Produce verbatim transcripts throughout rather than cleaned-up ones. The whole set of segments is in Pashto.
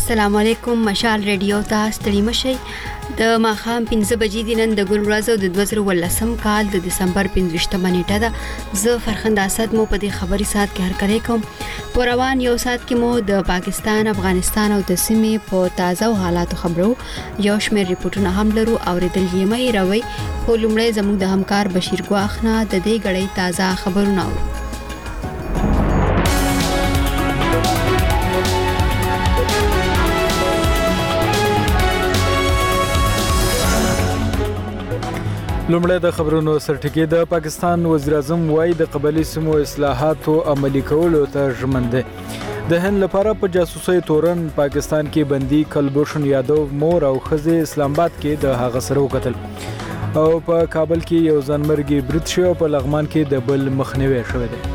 السلام علیکم. مشال ریډیو ته ستړي مشئ. د ماښام پنځه بجې دي. نن د ګل ورځ او د دوه زره اوولسم کال د دسمبر پنځویشتمه نیټه ده. زه فرخنده اسد مو په دې خبري ساعت کې هرکلی کوم. په روان یو ساعت کې مو د پاکستان، افغانستان او د سیمې په تازه او حالاتو خبرو یو شمېر ریپورتونه هم لرو. اورېدل یې مې راوي. خو لومړی زموږ د همکار بشیر ګواخ نه د دې غړې تازه خبرونه اورو. لومړی د خبرونو سرټکی. د پاکستان وزیر اعظم وايي د قبایلي سیمو اصلاحاتو عملي کولو ته ژمن دی. د هند لپاره په جاسوسۍ تورن پاکستان کې بندي کلبھوشن یادو مور او ښځې اسلام آباد کې د هغه سره وکتل او په کابل کې یو ځانمرګي برید شوی او په لغمان کې د بل مخنیوی شوی دی.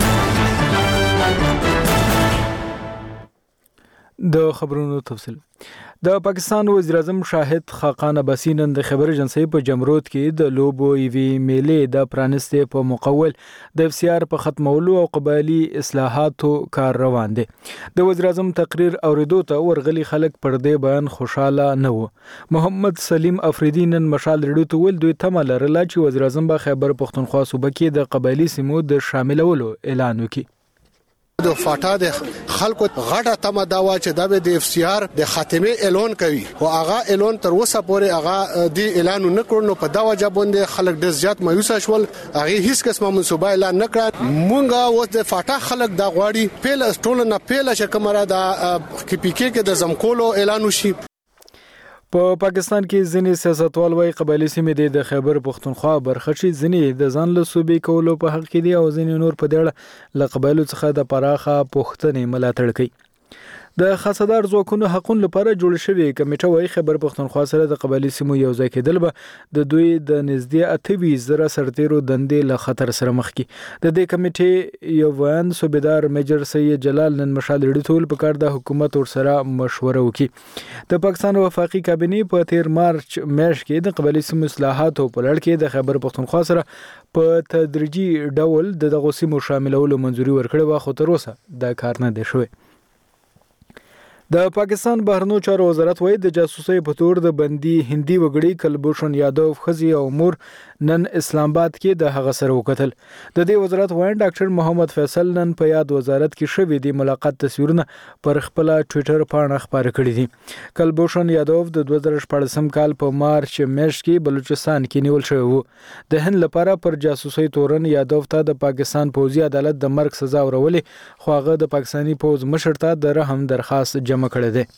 د خبرونو تفصیل. د پاکستان وزیر اعظم شاهد خاقان عباسی نن د خبر ایجنسی په جمرود کې د لوبو ایوي میلې د پرانستې په مقول د اف سی آر په ختمولو او قبایلی اصلاحاتو کار روان دی. د وزیر اعظم تقریر اوریدو ته ورغلي خلک پر دې بیان خوشاله نه وو. محمد سلیم افریدی نن مشال ریډیو ته ویل دوی تمه لرله چې وزیر اعظم به خیبر پښتونخوا صوبه کې د قبایلی سیمو د شاملولو اعلان وکړي. د فاټا د خلکو غټه تمه دا و چې د د اف سی آر د خاتمه اعلان کوي او هغه اعلان تر اوسه پورې هغه د اعلان نه کړ. نو په دا وجه باندې خلک ډېر زیات مایوس شول. هغه هیڅ قسمه منصوبه اعلان نه کړ. مونږه اوس د فاټا خلک دا غواړي پیل ټول نه پیل شکمره د کې پی کې کې د زمکولو اعلان وشي. په پاکستان کې ځینې سیاستوال وايي قبایلی سیمې د خیبر پښتونخوا برخه شي. ځینې د ځان له صوبې کولو په حق کې دي او ځینې نور په دې اړه له قبایلو څخه د پراخه پوښتنې ملاتړ کوي. د خاصدار ځواکونو حقوقو لپاره جوړ شوی کمیټه وايي خیبر پښتونخوا سره د قبایلی سیمو یو ځای کېدل به د دوی د نږدې اته ویشت زره سرتیرو دندې له خطر سره مخ کړي. د دې کمیټې یو ویان صوبیدار میجر سید جلال نن مشال ریډیو ته ویل پکار د حکومت ورسره مشوره وکړي. د پاکستان وفاقي کابینې په تیر مارچ میاشت کې د قبایلی سیمو اصلاحاتو په لړ کې د خیبر پښتونخوا سره په تدریجي ډول د دغه سیمو شاملولو منځوري ورکړې وه، خو تر اوسه دا کار نه دی شوی. د پاکستان بهرنیو چارو وزارت وايي د جاسوسۍ په تور د بندي هندي وګړي کلبھوشن یادو ښځې او مور نن اسلام آباد کې د هغه سره وکتل. د دې وزارت وایي ډاکټر محمد فیصل نن په یاد وزارت کې شوی دی ملاقات تصویرونه پر خپل ټوئیټر پاڼه خپاره کړي دي. کلبھوشن یادو د دوه زره شپاړسم کال په مارچ میاشت کې بلوچستان کې نیول شوی وو. د هند لپاره پر جاسوسۍ تورن یادو ته د پاکستان پوځي عدالت د مرګ سزا ورولې، خو هغه د پاکستاني پوځ مشر ته د رحم درخواست جمع کړی دی.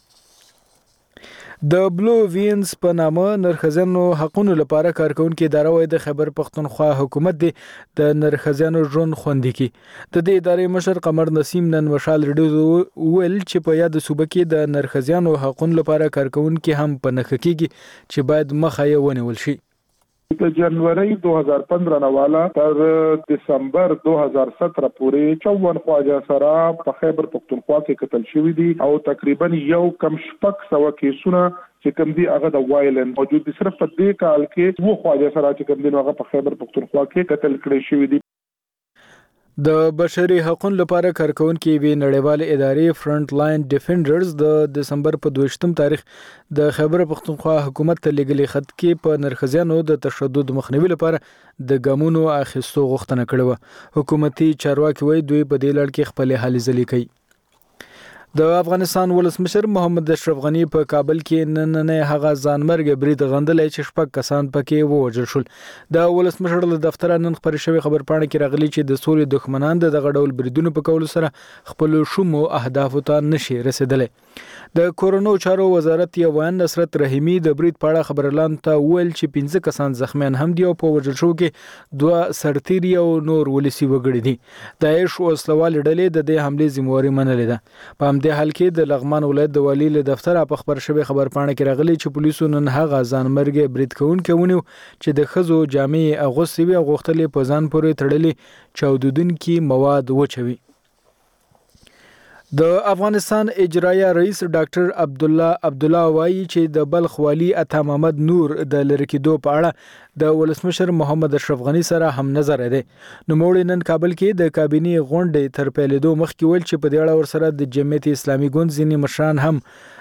د بلو وینز په نامه نرښځانو حقوقو لپاره کارکونکو اداره وايي د خیبر پښتونخوا حکومت دی د نرښځانو ژوند خوندي کړي. د دې ادارې مشر قمر نسیم نن مشال ریډیو ویل چې په یاد صوبه کې د نرښځانو حقوقو لپاره کارکونکو هم په نښه کېږي چې باید مخه یې ونیول شي. د جنوري دو هزار پندرہ نه والا تر دسمبر دو هزار سترہ پورې چوون خواجه سره په خیبر پښتونخوا کې قتل شوی دي او تقریبا یو کم شپږ سوه کیسونه چې کوم دي هغه د وایلنس موجود دي. صرف په دې کال کې وو خواجه سره چې کوم دي هغه په خیبر پښتونخوا کې قتل کړي شوی دي. د بشري حقوقو لپاره کارکونکو وی نړیوالې ادارې فرنٹ لاین ډیفینډرز د دسمبر په دویشتم تاریخ د خیبر پښتونخوا حکومت ته لګلي خط کې په نرښځانو د تشدد مخنیوي لپاره د ګامونو اخیستو غوښتنه کړې وه. حکومتي چارواکي وایي دوی په دې لړ کې خپلې هلې ځلې کوي. د افغانستان ولسمشر محمد اشرف غنی په کابل کې نن نه هغه ځانمرګ برید غندلې چې شپږ کسان پکې ووژل شول. د ولسمشر له دفتره نن خبري شوی خبر پاڼه کې راغلي چې د سولې دښمنان د دغه ډول بریدونو په کولو سره خپل شومو اهدافو ته نشي رسیدلی. د کورونو چارو وزارت یو ویان نصرت رحیمی د برید په اړه خبرلاند ته ویل چې پنځه کسان زخمیان هم دي او په وژل شو کې دوه سرتیري او نور ولسی وګړي دي. داعش وسلوال ډلې د دې حملې ذمہواري منلې ده. په همدې حال کې د لغمان ولایت د والی له دفتره په خبر شوی خبر پاڼه کې راغلي چې پولیسو نن هغه ځانمرګ برید کوونکی ونیو چې د ښځو جامې اغوستې وي او غوښتل په ځان پورې تړلي چاودیدونکي مواد وچوي. د افغانستان اجرایه رئیس ډاکټر عبدالله عبدالله وایي چې د بلخ والی عطا محمد نور د لرې کېدو په اړه د ولسمشر محمد اشرف غنی سره هم نظر دی. نوموړي نن کابل کې د کابینې غونډې تر پیلېدو مخکې ویل چې په دې اړه ورسره د جمعیت اسلامي ګوند ځینې مشران هم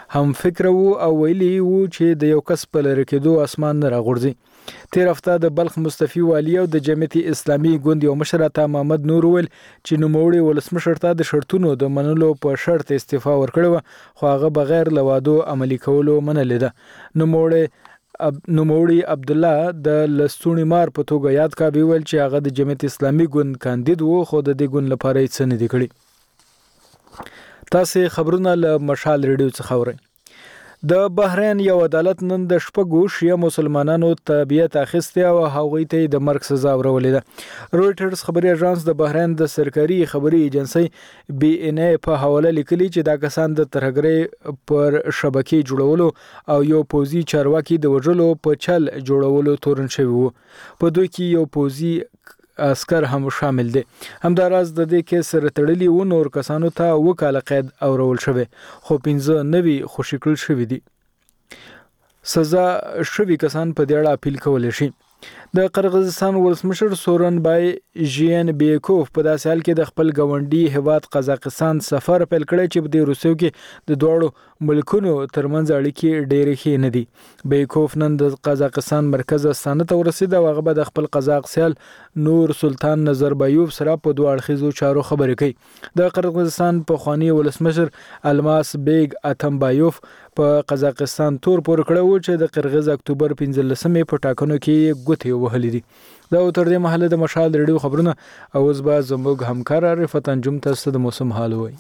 هم فکر وو او ویلي وو چې د یو کس په لری کېدو اسمان نه راغورځي. تیر هفته د بلخ مصطفی والی او د جمعیت اسلامي ګوند یو مشر عطا محمد نور ویل چې نوموړي ولسمشر ته د شرطونو د منلو په شرط استعفا ورکړه خو هغه بغیر له وعدو عملي کولو منلې ده. نوموړي اب نوموړي عبد الله د لستونی مار په توګه یاد کا ویل چې هغه د جمعیت اسلامي ګوند کاندید وو خو د دې ګوند لپاره هیڅ نه دی کړی. تاسو خبرونه له مشال ریډیو څخه اورئ. د بحرین یو عدالت نن د شپږو شیعه مسلمانانو تابعیت اخیستی او هغوی ته د مرګ سزا ورولې ده. رویټرز خبري اژانس د بحرین د سرکاري خبري ایجنسی بي ان اي په حواله لیکلي چې دا کسان د ترهګرۍ پر شبکې جوړولو او یو پوزي چارواکي د وژلو په چل جوړولو تورن شوی وو. په دوی کې یو پوزي عسكر هم شامل دي. همداراز د دې کې سره تړلي و نور کسانو ته وکاله قید او رول شوی خو پنځه نوي خوشی کړل شوی دي. سزا شوی کسان په دې اړه اپیل کولای شي. د قرغیزستان ولسمشر سورن بای ژین بیکوف په داسې حال کې د خپل ګاونډي هیواد قزاقستان سفر پیل کړی چې په دې روسیو کې د دوړو ملکونو ترمنځ اړیکې ډېرې ښې نه دي. بیکوف نن د قزاقستان مرکز استانه ته ورسید او هغه به د خپل قزاق سیال نور سلطان نظربایوف سره په دوه اړخیزو چارو خبرې کوي. د قرغیزستان پخوانی ولسمشر الماس بیگ اتمبایوف په قزاقستان تور پور کړو چې د قرغیز اکتوبر پنځلسمې په ټاکنو کې ګوتې وهلې دي. دا تر دې مهاله د مشال ریډیو خبرونه او اوس به زموږ همکار عرفت انجم تاسو د موسم حال وایي.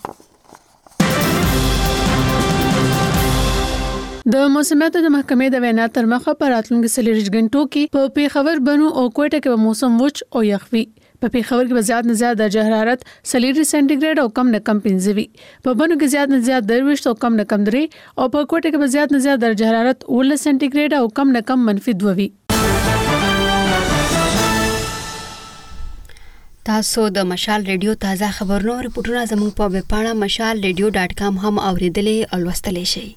د موسمیاتو د محکمې د وینا تر مخه په راتلونکو څلورو غنټو کې په پیښور بنو او کوټه کې به موسم وچ او یخ وي. په پیښور کې به زیات نه زیات درجه حرارت څلور سانتیګریډ او کم نه کم پنځه وي. په بنو کې زیات نه زیات درويشت او کم نه کم درې او په کوټه کې به زیات نه زیات درجه حرارت اوولس سانتیګریډ او کم نه کم منفي دوه وي. تاسو د مشال ریډیو تازه خبرونه او رپورټونه زموږ په ویب پاڼه مشال ریډیو ډاټ کام هم اوریدلې او لوستلې شئ.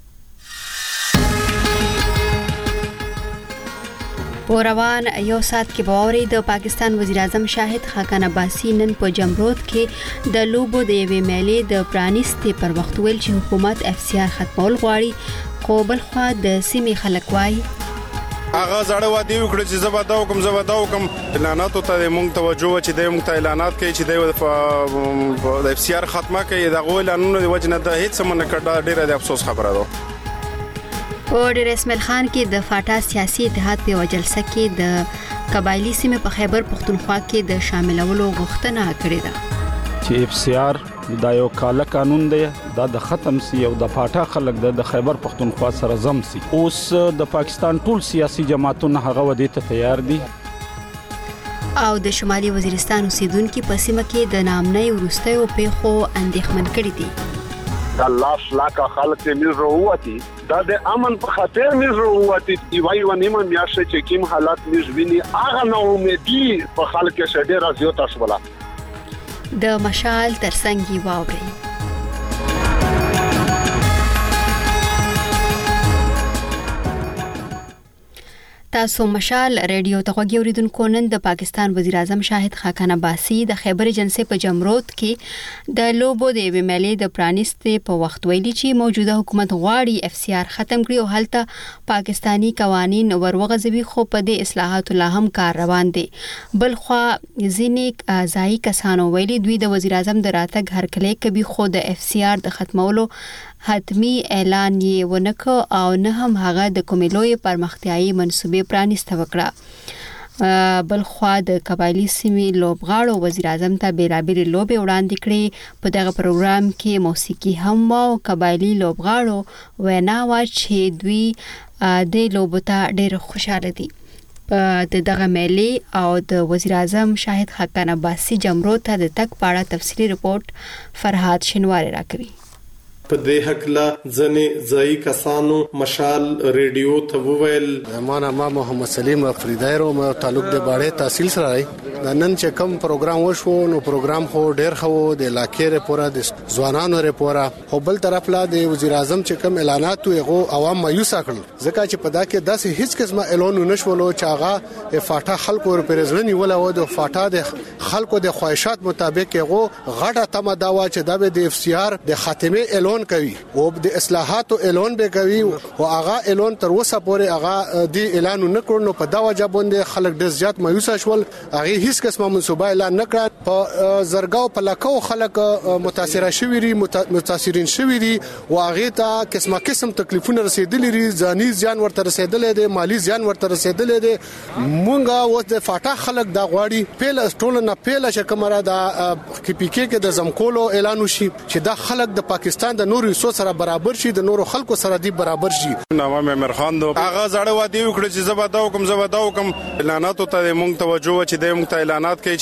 پوروان یو سات کې باوري د پاکستان وزیر اعظم شاهد خاقان عباسی نن په جمرود کې د لوبو د یوې میلې د پرانیستي پر وخت ویل چې حکومت اف سی آر ختمول غواړي خو بل خوا د سیمې خلک وایي هغه زړه وادي وکړي چې زبدا حکم زبدا حکم اعلانات ته مونږ توجه چې د مونږ ته اعلانات کوي چې د اف سی آر ختمه کوي د غوښ اعلانونو د وجنه د هیڅ سمونه کړه ډیره د افسوس خبره ده. په ډیر اسماعیل خان کې د فاټا سیاسي اتحاد په وجلسه کې د قبایلی سیمې په خیبر پختونخوا کې د شاملولو غوښتنه کړې ده چې اف سی آر دا یو کاله قانون دی دا د ختم سی او د فاټا خلک د خیبر پختونخوا سره زم سی. اوس د پاکستان ټول سیاسي جماعتونه هغه ودی ته تیار دي. او د شمالي وزیرستان اوسیدونکو په سیمه کې د نامنۍ ورستیو پیښو اندېښمن کړي دي. دا لاس لاکه خلک یې مې وروتي دا د امن په خاطر مې وروتي دی وای و نیمه میاشته چې کوم حالات مې ویني هغه نو امیدي په خلک کې ډېر زیات شولا. د مشال ترڅنګ واوري تاسو مشال ریډیو ته غوږی اوریدونکو نن د پاکستان وزیر اعظم شاهد خاقان عباسی د خیبر ایجنسی په جمرود کې د لوبو د یوې میلې د پرانیستي په وخت ویلي چې موجوده حکومت غواړي اف سی آر ختم کړي او هلته پاکستانی قوانین وروغځوي خو په دې اصلاحاتو لا هم کار روان دي. بل خو ځینې ځای کسانو ویلي دوی د وزیر اعظم د راتګ هرکلی کوي خو د اف سی آر د ختمولو حتمی اعلان یې ونکړ او نه هم هغه د کوملوي پرمختیايي منصوبې پرانیسته وکړه. بل خو د قبایلی سیمې لوبغاړو وزیر اعظم ته بیلابېل لوبې وړاندې کړې. په دغه پروګرام کې موسیقي هم او قبایلی لوبغاړو وینا وا چې دوی د لوبو ته ډېر خوشاله دي. په دغه میلې او د وزیر اعظم شاهد خاقان عباسی جمرود ته د تک پاړه تفصیلی رپورت فرهاد شنواری راکوي. په دې حقله ځنې ځای کسانو مشال ریډیو ته وویل زمانه ما محمد سلیم افریدایرو ما تعلق د باړې تحصیل سره د نن چې کوم پروګرام وشو نو پروګرام خو ډیر خو د علاقې لپاره د ځوانانو لپاره خو بل طرف لا د وزیر اعظم چې کوم اعلانات وي عوام مایوس کړل ځکه چې په دا کې داسې هیڅ قسمه اعلان نشولو چې هغه فاټا خلکو پرېزلنی ولا و د فاټا د خلکو د خواهشات مطابق هغه غټه تمه دا و چې دا به د اف سی آر د خاتمه اعلان کوي او د اصلاحاتو اعلان به کوي او هغه اعلان تر اوسه پورې هغه د اعلان نه کړنو په دا وجه باندې خلک ډېر زیات مایوس شول هغه هیڅ قسمه منصوبه اعلان نه کړ په زرګاو په لکو خلک متاثر شوي دي متاثرین شوي دي او هغه ته قسمه قسم تکلیفونه رسیدلې دي ځاني زیان ورته رسیدلې دي مالی زیان ورته رسیدلې دي مونږه اوس د فاټا خلک دا غواړي پیل ټول نه پیل شکمره دا کی پی کې کې د زمکولو اعلان وشي چې دا خلک د پاکستان د نورو حصو سره برابر شي د نورو خلکو سره دی برابر شي. نامه مېمر خان دو هغه زړه وادي وکړي چې زبا دا حکم زبا دا حکم اعلانات ته مونږ توجه چې د مونږ ته اعلانات کوي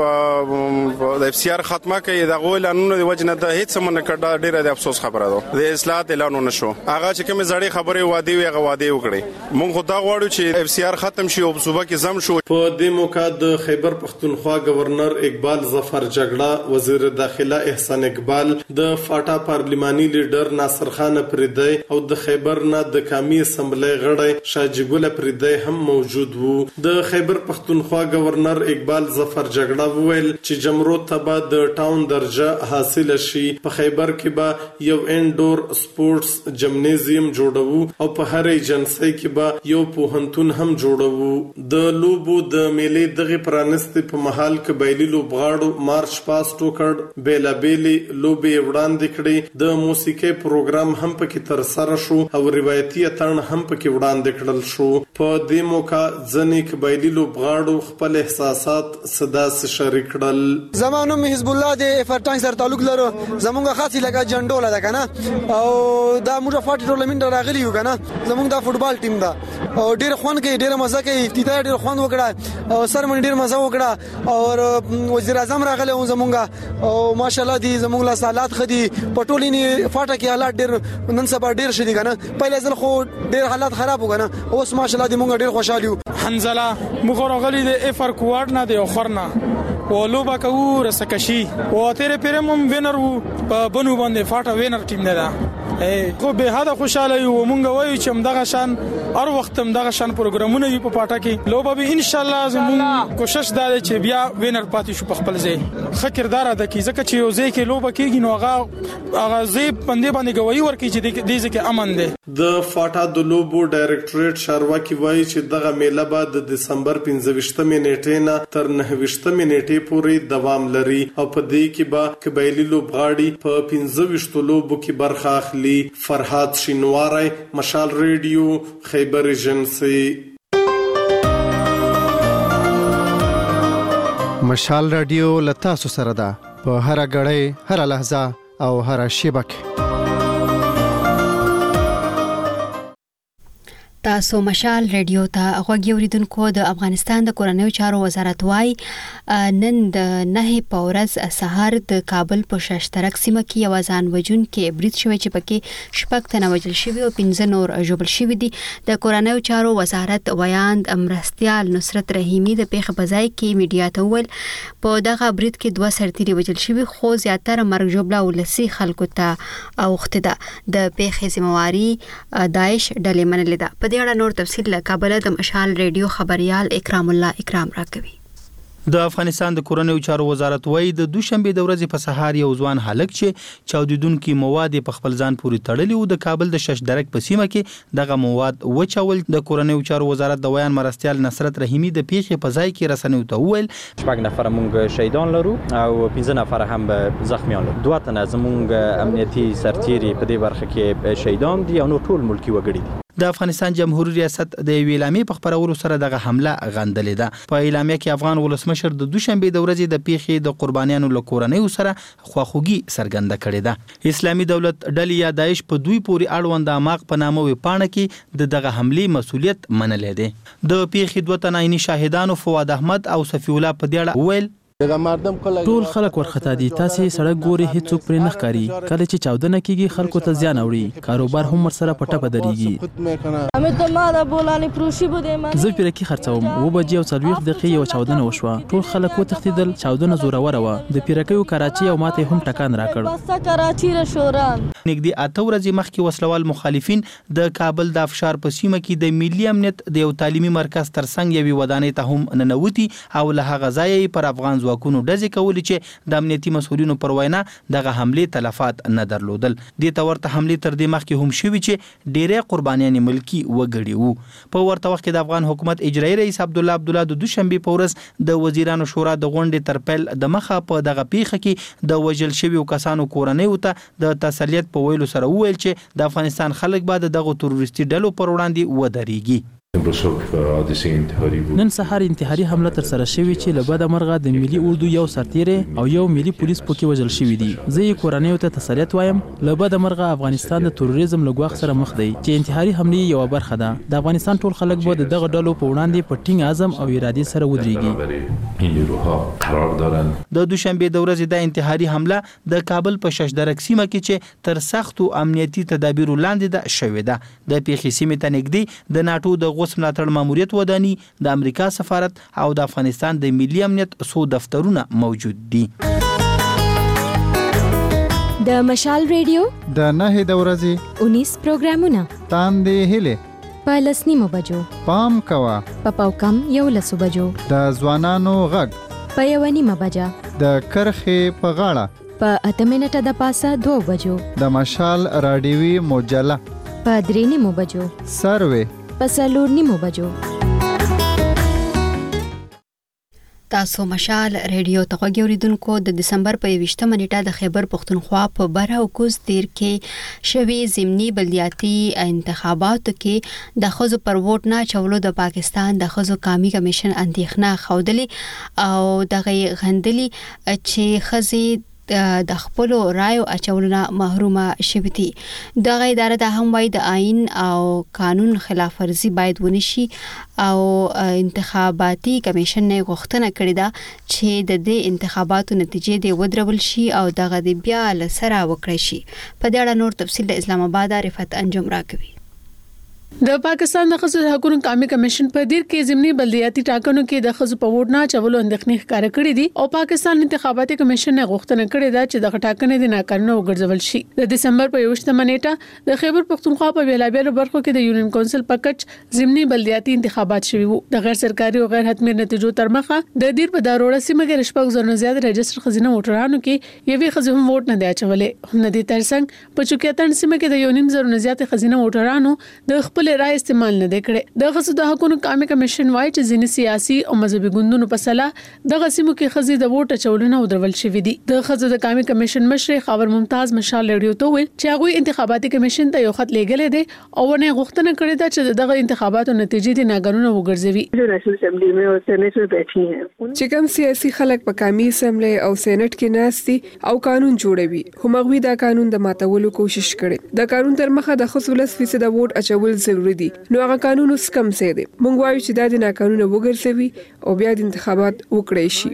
چې د اف سی آر ختمه کوي دا غو اعلانونه د وجنه د هیڅ منه کړه ډیره د افسوس خبره ده د اصلاحات اعلانونه شو هغه چې کوم زړې خبره وادي وي هغه وادي وکړي مونږ خو دا غواړو چې اف سی آر ختم شي او صوبه کې زم شو. په دې موقع د خیبر پختونخوا گورنر اقبال ظفر جګړه وزیر داخله احسان اقبال د فاټا پارلیماني لیډر ناصر خان پردی او د خیبر نه د قومي اسمبلی غړی شاجګل پردی هم موجود وو. د خیبر پختونخوا گورنر اقبال ظفر جګړه وویل چې جمهوریت ته د ټاون درجه حاصل شي په خیبر کې به یو انډور سپورتس جمنازیم جوړو او په هر ایجنسی کې به یو پوهنتون هم جوړو. د لوبو د میلې دغه پرانستې په محل قبایلی لوبغاړو مارچ پاس ټوکړ بیلا بیلی لوبې وړاندې کړې د موسیقي پروګرام هم پکې تر سره شو او روایتي اتڼ هم پکې وړاندې کړل شو. په دې موقع ځنې قبایلی لوبغاړو خپل احساسات صدا سره شریک کړل. زمانو می حزب الله د فرټنګ سره تعلق لرو زمونږه خاصی لګه جنډوله ده کنه او دا موږ فاټ ټورنمنت راغلی یو کنه زمونږ د فوتبال ټیم ده او ډیر خوان کوي ډیر مزه کوي افتتاح ډیر خوان وکړه او سرمن ډیر مزه وکړه او وزیر اعظم راغله او زمونږه او ماشاءالله دي زمونږ له سالات خدي پټولینی فاټه کې حالات ډیر نن سبا ډیر شدي کنه پहिले ځل خو ډیر حالات خراب وګنه اوس ماشاءالله دي مونږ ډیر خوشاله یو. حنزله مخ راغلی د افر کوارډ نه دی خورنا ولوبا کو رسکشي او تیرې پیرمم وینر وو په بنو باندې فاټه وینر ټیم نه ده خو به هدا خوشاله یو مونږ وایو چې دغه شان هر وخت دغه شان پروګرامونه وي په پاټه کې لوبا به ان شاء الله زموږ کوشش دا دی چې بیا وینر پاتې شو په خپل ځای خکردار ده کی ځکه چې یو ځای کې لوبا کېږي نو هغه هغه ځای باندې باندې گواہی ورکړي چې دې ځکه امن ده. د فاټا د لوبو ډایریکټریټ شارواکي وایي چې دغه میله به د دسمبر پنځه نیټې نه تر نهه نیټې پورې دوام لري او په دې کې به قبایلی لوبغاړي په پنځه لوبو کې برخه اخلي. فرحات شینواری مشال ریډیو خیبر ایجنسی. مشال رادیو لتا سره ده په هر غړې هر لحظه او هر شیبه کې. تاسو مشال ریډیو ته غوږی اوریدونکو د افغانستان د کورنیو چارو وزارت وايي نن د نه په ورځ سهار د کابل په شاشترک سیمه کې یو ځان وجون کې برید شوی چې پکې شپږ تنه وژل شوی او پنځه نور ژوبل شوی دي. د کورنیو چارو وزارت ویاند امرستیال نصرت رحیمی د پیښه په ځای کې میډیا ته ویل په دغه برید کې دوه سرتیري وژل شوی خو زیاتره مرګ ژوبله ولسی خلکو ته اوخته ده. د پیښې ذمہواری داعش ډلې منلې ده. په دې اړه نور تفصیل له کابل د مشال ریډیو خبريال اکرام الله اکرام راکوي. د افغانستان د کورنیو چارو وزارت وایي د دوشنبه د ورځې په سهار یو ځوان هلک چې چاودیدونکو مواد په خپل ځان پورې تړلي او د کابل د ششدرک په سیمه کې دغه مواد وچول. د کورنیو چارو وزارت د ویان مرستیال نصرت رحیمی د پیښې په ځای کې رسنیو ته وویل شپږ نفر موږ شهیدان لرو او پنځه نفر هم زخمیان لرو. دوه تنه زموږ امنیتي سرتیري په دې برخه کې شهیدان دي او نو ټول ملکی وګړي دي. د افغانستان جمهوریت ریاست د اعلامیې په خبرولو سره دغه حمله غندلې ده. په اعلامیه کې افغان ولسمشر د دوشنبه د ورځې د پیښې د قربانیانو له کورنیو سره خواخوږي څرګنده کړې ده. اسلامي دولت ډلې یا داعش په دوی پورې اړوند اماق په نامه وپاڼه کې د دغه حملې مسولیت منلې ده. د پیښې دوه تنه عیني شاهدانو فواد احمد او صفی الله په دې اړه ویل ټول خلک ورختا دي، تاسو سړک ګوري هیڅوک پرې نه ښکاري. کله چې چاودنه کیږي خلکو ته زیان اوري، کاروبار هم ورسره پټه بدريږي. زه پیرکی خرڅوم، و بجې او څلوېښت دقیقې یو چاودنه وشوه. ټول خلک وتښتیدل، چاودنه زوروره وه. د پیرکیو کراچي او ماته هم ټکان راکړ. نږدې اته ورځې مخکې وسلوال مخالفین د کابل د افشار په سیمه کې د ملي امنیت د یو تعلیمي مرکز ترڅنګ یوې ودانۍ ته هم ننوتي او له هغه ځایه پر افغان ځواکونو ډزې کولې چې د امنیتي مسؤلینو پر وینا دغه حمله تلفات نه درلودل. دې ته ورته حمله تر دې مخکې هم شوې چې ډېرې قربانیان ملکی وګړي وو. په ورته وخت کې د افغان حکومت اجرایي رئیس عبد الله عبد الله د دوشنبه په ورځ د وزیرانو شورا د غونډې تر پیل د مخه په دغه پیښه کې د وژل شویو کسانو کورنۍ ته د تسلیت په ویلو سره وویل چې د افغانستان خلک به دغه تروریستي ډلو پر وړاندې ودرېږي. نن سهار انتحاري حمله تر سره شوې چې له بده مرغه د ملي اردو یو سرتیری او یو ملي پولیس پکې وژل شوي دي. زه یې کورنیو ته تسلیت وایم. له بده مرغه افغانستان د تروریزم له ګواښ سره مخ دی چې انتحاري حملې یو برخه ده. د افغانستان ټول خلک به دغه ډلو په وړاندې په ټینګ عزم او ارادې سره ودرېږي. د دوشنبه د ورځې د انتحاري حمله د کابل په ششدرک سیمه کې چې تر سختو امنیتي تدابیرو لاندې ده شوې ده. د پیښې سیمې ته نږدې د ناتو د غوث ملاتړ ماموریت وداني، د امریکا سفارت او د افغانستان د ملي امنیت څو دفترونه موجود دي. د مشال ریډیو د نهه د ورځې انیس پروګرامونه تاندې هله په لسنیمو بجو پام کوا په پاوکم یو لسو بجو د ځوانانو غږ په یو نیمه بجه د کرخې په غاړه په اته منټه د پاسه دوه بجو د مشال رادیوي مجله په درې نیمو بجو سروي په څلور نیمو بجو. تاسو مشال ریډیو ته غوږی اوریدونکو د دسمبر په یویشتمه نیټه د خیبر پښتونخوا په بره او کوز تیر کې شوي ضمني بلدیاتي انتخاباتو کې د ښځو پر ووټ نه چولو د پاکستان د ښځو قومي کمیشن اندېښنه ښودلې او دغه غندلي چې ښځې د خپل رایو اچولو محرومه شوي دي. دغه اداره د هم وای د آئین او قانون خلاف ورزي باید ونشي او انتخاباتي کمیشن نه غوښتنه کړې ده چې د دې انتخاباتو نتیجې د ودرول شي او دغه د بیا لسره وکړي شي. په دې اړه نور تفصیل د اسلام آباد رفعت انجم راکوي. د پاکستان د ښځو حقوقو قومي کمیشن په دیر کې ضمني بلدیاتي ټاکنو کې د ښځو په ووټ نه چولو اندېښنې ښکاره کړې دي او پاکستان انتخاباتي کمیشن نه غوښتنه کړې ده چې د ټاکنې د ناکارنه وګرځول شي. د دسمبر په یوشتمه نیټه د خیبر پښتونخوا په بیلابیلو برخو کې د یونین کونسل په کچ ضمني بلدیاتي انتخابات شوي وو. د غیر سرکاري او غیر حتمي نتیجو تر مخه د دیر په داروړه سیمه کې رشپک زرنه زیات رجستر خزینه ووټرانو کې یوې خزې هم ووټ نه دی اچولې. هم د ترڅنګ په چوکیاتن سیمه کې د یونین زرنه زیات خزینه ووټرانو د خپل رائے استعمال نه کړي. د ښځو د حقوقو قومي کمیشن وايي چې ځینې سیاسي او مذهبي ګوندونو په صلاح د غسیمو کې ښځې د ووټ اچولو ودرول شوې دي. د ښځو د قومي کمیشن مشر خاور ممتاز مشال ریډیو ته ویل چې هغه انتخاباتي کمیشن ته یو خط لیږلی دی او ونه غوښتنه کړې ده چې دغه انتخاباتو نتیجې د ناګانونه وګرځوي. چې کوم سیاسي خلک په قومي اسمبلی او سېنات کې ناستي او قانون جوړوي هم هغه دا قانون د ماتولو کوشش کړي. د قانون تر مخه د خصوص لس فیصد ووټ اچول ضروري دي. نو هغه قانون اوس کم څه دی. موږ وایو چې دا د ناقانونه وګرځوي او بیا د انتخابات وکړي شي.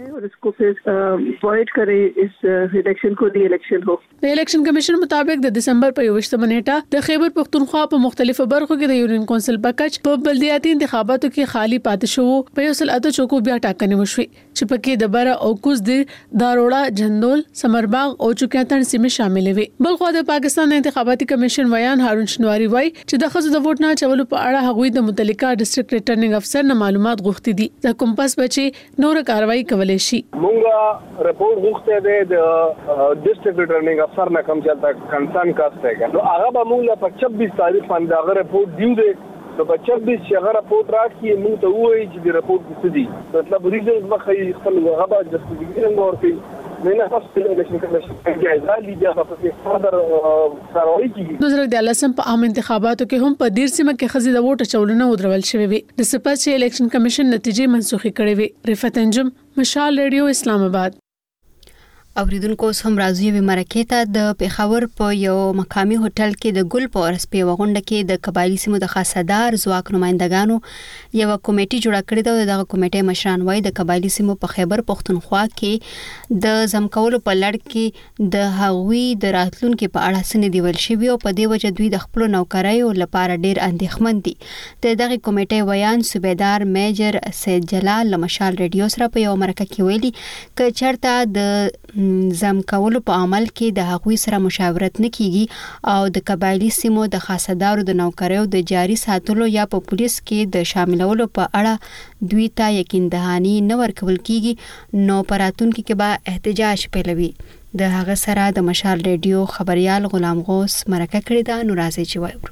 د الیکشن کمیشن مطابق د دسمبر په یوشتمه نیټه د خیبر پښتونخوا په مختلفو برخو کې د یونین کونسل په کچ په بلدیاتي انتخاباتو کې خالی پاتې شو. په یو سل اته چوکو بیا ټاکنې وشوي چې پکې د بره او کوز د داروړه جندول سمرباغ او چوکیاتن سیمه شامل وي. بلخو د پاکستان انتخاباتي کمیشن ویان هارون شنواری وای چې د خزو د ووټ نه چولو په اړه هغوی د متعلقه ډیسټریکټ ریټرنینګ افسر نه معلومات غوښتي دي. د کوم پس بچي نور کاروایی کولای شي. مونږه رپورټ غوښته ده د ډیسټریکټ ریټرنینګ افسر نه کوم چې تا کنسرن کاسته ہے. نو هغه به مونږ په چھبیس تاریخ باندې هغه رپورټ دیو ده. نو په چھبیس چې هغه رپورټ راکړي مونږ ته وایي چې د رپورټ څه دي. مطلب ریزنز مخې خپل هغه به جسټیفیکیشن ورکړي. نه تاسو د الیکشن کمیشن کې ځالي بیا په فردر کاروایی کیږي. د زړه د لسم په عام انتخاباتو کې هم په ډیر سیمه کې خزې د ووټ چولونه ودرول شوې وي. د سپس چې الیکشن کمیشن نتیجې منسوخي کړې وي. رفعت انجم مشال ریډیو اسلام آباد. اوریدونکو سم راځي به مرکه ته د پیښور په یو مقامی هوټل کې د ګل په ورځ په وغونډه کې د قبایلی سیمو د خاصدار ځواک نمائندګانو یو کمیټه جوړه کړې ده. دغه کمیټه مشران وایي د قبایلی سیمو په خیبر پښتونخوا کې د زمکولو په لړ کې د هغوی د راتلونکو په اړه سن دی ویل شوی او په دې وجه دوی د خپل نوکرایو لپاره ډیر اندېښمن دي. د دغه کمیټې ویان صوبیدار میجر سید جلال مشال ریډیو سره په یو مرکه کې ویلي ک چرته د زم کولو په عمل کې د هغوی سره مشاورت نه کیږي او د قبایلی سیمو د خاصدارو د نوکریو د جاري ساتلو یا په پولیس کې د شاملولو په اړه دوی ته یقین دهانی نه ورکول کیږي نو پراتون کې به احتجاج پیلوي. د هغه سره د مشال ریډیو خبريال غلام غوث مرکه کړې ده. نو راځي چې وایو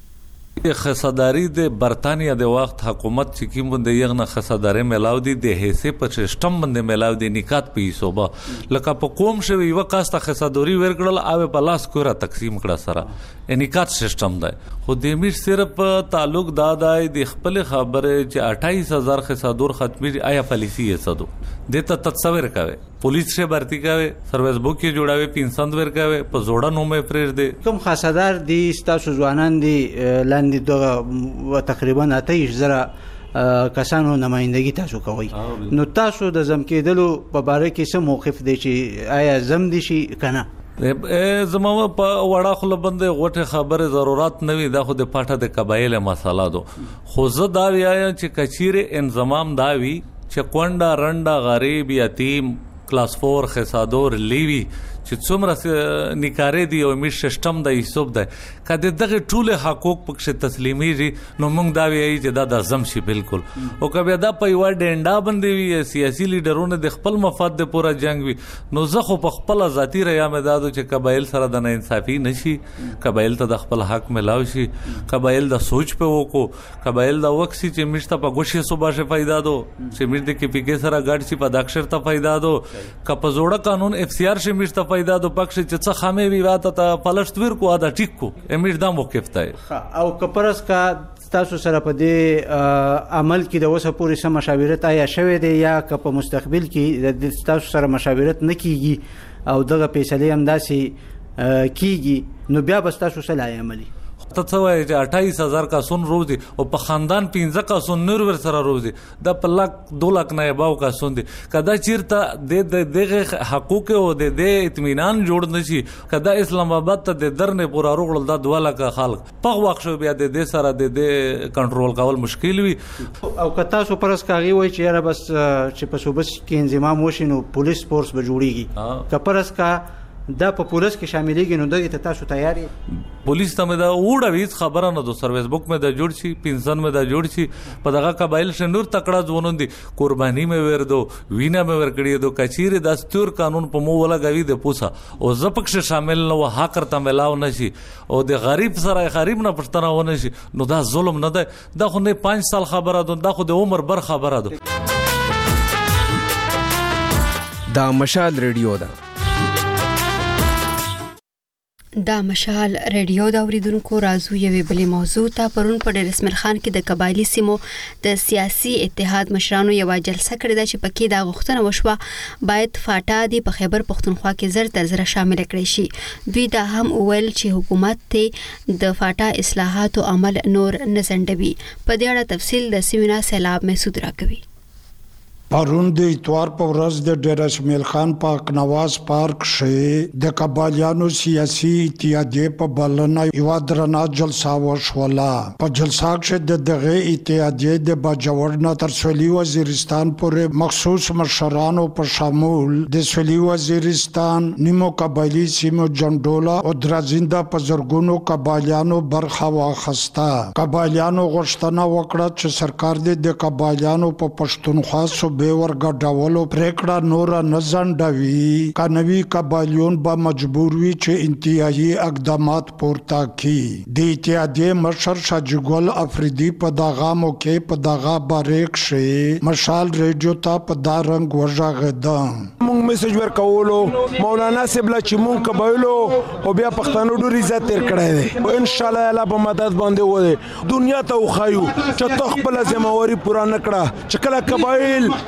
خصداری د برتانیا د وخت حکومت چې کوم باندې یغنه خصداري ملاو دي د حصے په سیستم باندې ملاو دي نکات پیسوبه لکه په قوم شوی یو کاسته خصدوري ورکړل او په لاس کورا تقسیم کړه سره نکات سیستم دی. خو د امیر صرف تعلق دادای د خپل خبره چې اٹھائیس ہزار خصدور ختمي آیا پالیسی یې سدو د ته تصور کوي پولیس سے بھرتی کوي سروس بوک کې جوړاوي پینسند ورکوي په زوړه نومه فریر دي کوم خاصدار دي ستاسو ځوانان دي لاندې دغه تقریبا اته زره کسانو نمائندګي تاسو کوي نو تاسو د زم کېدلو په باره کې څه موقف دی چې آیا زم دي شي کنه زما په وړه خپل باندې غوټه خبره ضرورت نه وي دا خو د پاټه د قبایل مسله دو خو زه دا وایم چې کچيره انضمام دا وي چې کونډه رنډه غریب یتیم کلاس فور خصادور لیوی چې څومره نکاره دی او می سیستم د حساب ده کله دغه ټول حقوق پکې تسلیمي نو موږ دا وایي چې دا د اعظم شي بالکل او کبه دا په یو ډنډا باندې وي سیاسي لیډرونه د خپل مفاد د پورا جنگ وي نو زه خو په خپل ذاتی ریا مې دادو چې قبایل سره د نه انصافي نشي قبایل ته د خپل حق ملاوي شي قبایل د سوچ په وکړو قبایل د وخت چې مشته په ګوشي صبح شه فائدہ دو چې مشته کې پیګه سره ګډ شي په داکشر ته فائدہ دو کپ زوړه قانون اف سی آر شه مشته فائدہ دو پکش چې څه خامې وی واته ته پلشتویر کو ادا ټیک کو امیر دا موقف ته او کپرس کا تاسو سره په دې عمل کې د وسه پوری سم مشاورت آیا شوه دی یا که په مستقبل کې د تاسو سره مشاورت نه کیږي او دغه فیصله هم داسي کیږي نو بیا به تاسو سره عملي ته څه وایي چې اٹھائیس ہزار کا سن روزي او په خاندان پنځه کا سن نور ور سره روزي د په لاک دو لاک نه باو کا سن دي کدا چیرته د دغه حقوق او د اطمینان جوړ نشي کدا اسلام آباد ته د درنه پورا روغل د دوه لاک خلک په وخت شو بیا د سره د کنټرول کول مشکل وي او کتا سو پرس کاغي وای چې را بس چې په صوبس کې انضمام وشي نو پولیس فورس به جوړیږي کپرس کا دا په پولیس کې شاملېږي نو دغه ته تاسو تیاری پولیس ته مې دا وړوي خبره نه دو سروس بوک مې دا جوړ شي پنځن مې دا جوړ شي په دغه قبایل شنور تکړه ځونون دي قرباني مې ور دو وینا مې ور کړی دو کچيره د استور قانون په مو ولا غوي د پوسا او زپکش شامل نو حق تر ملاو نشي او د غریب سره غریب نه پښتنه ونه شي نو دا ظلم نه ده دا خو نه پنځه سال خبره ده دا خو د عمر بر خبره ده. دا مشال ریډیو ده دا مشال ریډیو دا اوریدونکو راځو یوې بلې موضوع ته. پرون په ډېر اسماعیل خان کې د قبایلی سیمو د سیاسي اتحاد مشرانو یو جلسه کړې ده چې پکې دا غوښتنه وشوه باید فاټا دی په خیبر پښتونخوا کې زر تر زر شامل کړي شي. دوی دا هم ویل چې حکومت ته د فاټا اصلاحاتو عمل نور نه ځنډوي. په دې اړه تفصیل د سیمینار سیلاب مسعود راکوي. پرون د اتوار په ورځ د ډېر اسماعیل خان پاک نواز پارک کې د قبایلیانو سیاسي اتحادیې په بلنه یو درنه جلسه وشوله. په جلسه کې د دغه اتحادیې د باجوړ نه تر سویلي وزیرستان پورې مخصوص مشرانو په شامل د سویلي وزیرستان نیمو قبایلی سیمو جندولا او درازینده په زرګونو قبایلیانو برخه واخیسته. قبایلیانو غوښتنه وکړه چې سرکار دې د قبایلیانو په پښتونخوا صوبې ورګډولو پریکړه نور نه ځنډوي کانوي قبایلیون به مجبور وي چې انتهایی اقدامات پورته کړي. د اتحادیې مشر شاجګل افریدي په دغه موقع په دغه باریک شي مشال ریډیو ته په دا رنګ وژغېده. مونږ میسج ورکولو مولانا سیبلا چې مونږ قبایلو او بیا پښتنو ډېر عزت تیر کړی دی او ان شاء الله الله په مدد باندې وده دنیا ته وخایو چې تو خپل ذمہواری پوره نکړه چې کله قبایل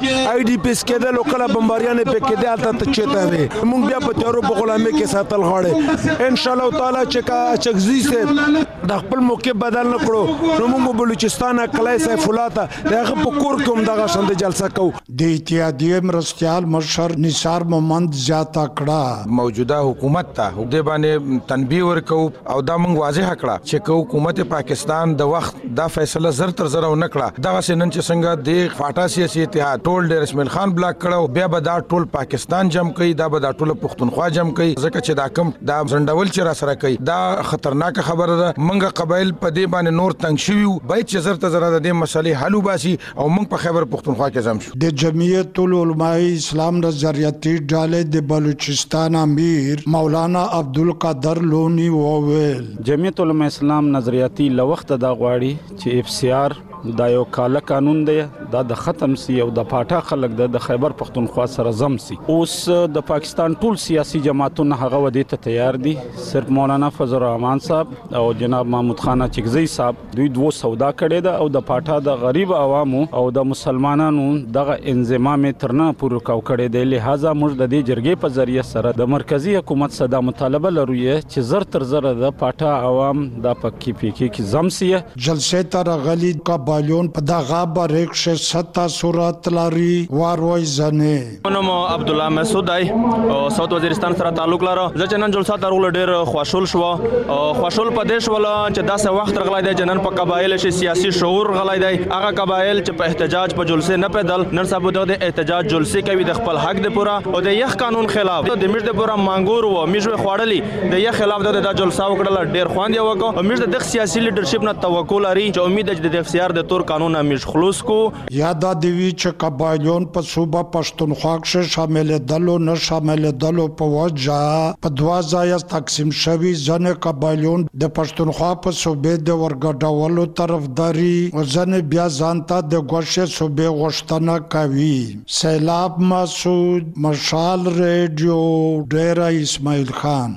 آی ډی پیس کېدل او کله بمباریانې په کېدل الته ته چته وي موږ بیا په تیارو په غلامي کې ساتل غواړي ان شاء الله تعالی چې کا چغزي سه د خپل موقع بدل نه کړو نو موږ بلوچستان کلای سیف الله ته دغه په کور کې هم دغه شند جلسه کو د اتحادیه مرستيال مشر نثار محمد زیاته کړه موجوده حکومت ته د باندې تنبیه ورکو او دا موږ واضح کړه چې حکومت پاکستان د وخت دا فیصله زر تر زر نه کړه دغه سنن چې څنګه د فاټا سیاسي اتحاد ټول ډیر اسماعیل خان بلاک کړو بیا به دا ټول پاکستان جمع کوي دا به دا ټول پښتونخوا جمع کوي ځکه چې دا کم دا زندول چې را سره کوي دا خطرناک خبره ده موږ قبایل په دې باندې نور تنگ شویو باید چې زر تر زر د دې مسلې حل وباسي او موږ په خیبر پښتونخوا کې زم شو د جمعیت العلماء اسلام نظریاتي ډلې د بلوچستان امیر مولانا عبدالقادر لونی وویل جمعیت العلماء اسلام نظریاتي لوخت دا غواړي چې اف سی آر دا یو کاله قانون دی دا د ختم سی او د پاټا خلک د خیبر پښتونخوا سره زم سی اوس د پاکستان ټول سیاسي جماعتونه هغه ودی ته تیار دي صرف مولانا فضل الرحمن صاحب او جناب محمود خان چغزی صاحب دوی دوه سودا کړي دا او د پاټا د غریب عوامو او د مسلمانانو دغه انضمام ترنه پوره کاو کړي دی لہذا موږ د دې جرګې په ذریعہ سره د مرکزی حکومت صدا مطالبه لرو چې زر تر زر د پاټا عوام د پکی پکی کی زم سی جلسه تر غلی کا بالون په دغه بریکشه ستا صورت لري واروي زنه نوم عبد الله مسعودای او ساوث وزیرستان سره تعلق لري ځکه نن جلسه درول ډیر خوشحال شو او خوشحال پدیش ولا چې داسې وخت رغلای دی جنن په قبایل شي سیاسي شعور غلای دی هغه قبایل چې په احتجاج په جلسه نه پیدل نن سبا د احتجاج جلسه کوي د خپل حق د پورا او د یخ قانون خلاف د میش د پورا مانګور و میشو خوړلی د یخ خلاف د جلسه وکړه ډیر خوان دی وکړه او میش د سیاسي لیډرشپ نه توقع لري چې امید د اف سی آر د تور قانون همیش خلوص کو یاد دی چې قبایلون په صوبه پښتونخوا کې شامل دلو نه شامل دلو په وجه په دوا ځای تقسیم شوی ځنه قبایلون د پښتونخوا په صوبه د ورګډولو طرفداري او ځنه بیا ځانته د ګوشه صوبه غشتنه کوي سیلاب مسعود مشال ریډیو ډیره اسماعیل خان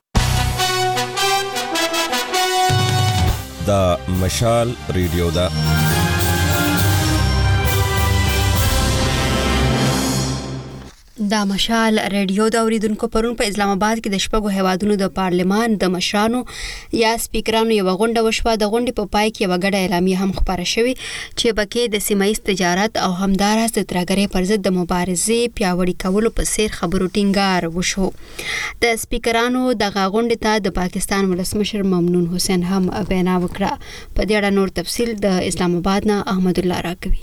دا مشال ریډیو دا دا مشال ریډیو دا اوریدونکو پرون په اسلام آباد کې د شپږو هیوادونو د پارلمان د مشرانو یا سپیکرانو یو غونډه وشوه د غونډې په پای کې یو غړ اعلامیه هم خبره شوې چې بکې د سیمایي تجارت او همدارس د ترګرې پر ضد د مبارزې پیاوړي کولو په سیر خبرو ټینګار وشو د سپیکرانو د غونډې ته د پاکستان ولسمشر ممنون حسین هم وینا وکړه په دې اړه نور تفصیل د اسلام آباد نه احمد الله راکوي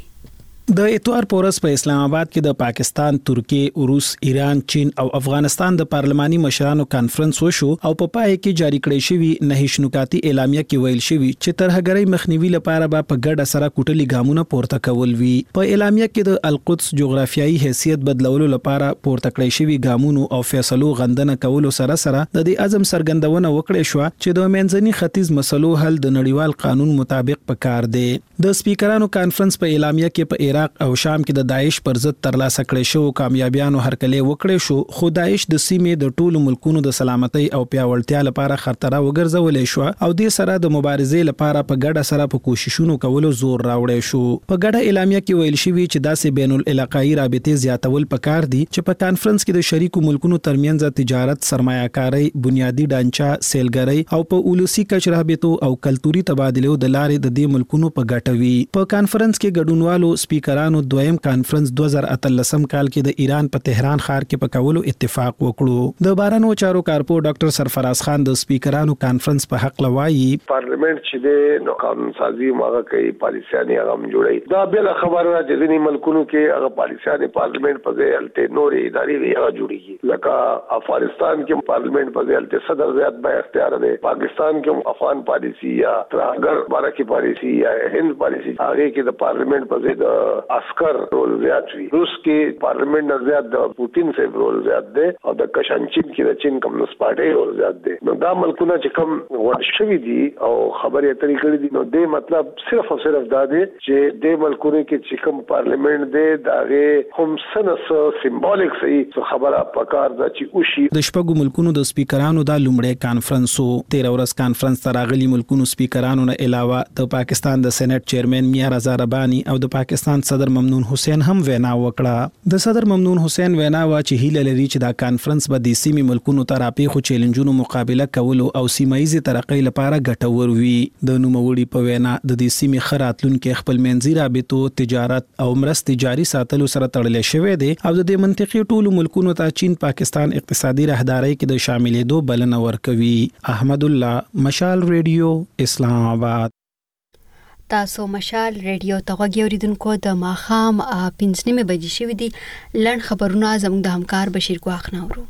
د اتوار پورس په اسلام آباد کې د پاکستان، ترکیه، روس، ایران، چین او افغانستان د پارلماني مشرانو کانفرنس وشو او په پای کې جاری کړی شوی نهیش نکاتی اعلامیه کې ویل شوی چې ترهګرۍ مخنیوي لپاره به په ګډه سره کوټلي ګامونه پورته کول وی. په اعلامیه کې د القدس جغرافیایي حیثیت بدلولو لپاره پورته کړی شوی ګامونو او فیصلو غندنه کولو سره سره د دې عزم څرګندونه وکړې شو چې د منځني ختیځ مسلو حل د نړیوال قانون مطابق پکار دی. د سپیکرانو کانفرنس په اعلامیه کې په عراق او شام کې د داعش پر ضد ترلاسه کړې شو کامیابیانو هرکلې وکړې شو خو داعش د سیمې د ټولو ملکونو د سلامتۍ او پیاوړتیا لپاره خطر وګرځولې شو او د سره د مبارزې لپاره په ګډه سره په کوششونو کولو زور راوړې شو. په ګډه اعلامیه کې ویل شوی چې داسې بین العلاقائی رابطې زیاتول پکار دي چې په کانفرنس کې د شریکو ملکونو ترمنځ تجارت، سرمایه‌کاري، بنیادی ډانچه، سیلګرۍ او په اولسي کچ رابطو او کلتوري تبادلو د لارې د دې ملکونو په ګټه وي. په کانفرنس کې ګډونوالو سپیکرانو دویم کانفرنس دوه زره اتلسم کال کې د ایران په تهران ښار کې په کولو اتفاق وکړو. د بهرنیو چارو کارپو ډاکټر سرفراز خان د سپیکرانو کانفرنس په حق لوایي پارلیمنت چې د نو قانون سازي ماغه کوي پالیسياني هغه جوړي دا بل خبره را چې ځینې ملکونو کې هغه پالیسياني پارلیمنت په ځای الته نورې ادارې هغه جوړيږي لکه افغانستان کې پارلیمنت په ځای الته صدر زیات به اختیار دی. پاکستان کې افغان پالیسي یا ترهګر بارکی پالیسي یا هند پالیسي هغه کې د پارلیمنت په ځای د عسكر رول زیات وی. روس کې پارلیمنت نه زیات د پوتین سے رول زیات دی او د کشانچین کې د چین کمونست پارټي رول زیات دی. نو دا ملکونه چې کوم ورشوي دي او خبرې اترې کړې دي نو د مطلب صرف او صرف دا دی چې د ملکونه کې چې کوم پارلیمنت دی داغه هم سنس سیمبولیک صحیح خبره پکار دا چې وشي. د شپږو ملکونو د سپیکرانو د لومړی کانفرنسو تیر ورځ کانفرنس تراغلي ملکونو سپیکرانو نه علاوه د پاکستان د سېنات چیرمن میا رضا ربانی او د پاکستان صدر ممنون حسین هم وینا وکړه. د صدر ممنون حسین وینا وا چې هیله لري چې دا کانفرنس به د سیمې ملکونو ته راپېښو چیلنجونو مقابله کولو او سیمایي ترقۍ لپاره ګټور وي. د نوموړي په وینا د دې سیمې ښه راتلونکي خپل منځي رابطو، تجارت او مرستې جاري ساتلو سره تړلې شوی دی او د دې منطقې ټولو ملکونو ته چین پاکستان اقتصادي راهدارۍ کې د شاملېدو بلنه ورکوي. احمد الله، مشال ریډیو، اسلام آباد. تاسو مشال ریډیو ته غوږ اوریدونکو د ماښام پنځه نیمې بجې شوې دي. لنډ خبرونه زموږ د همکار بشیر ګواخ ناورو.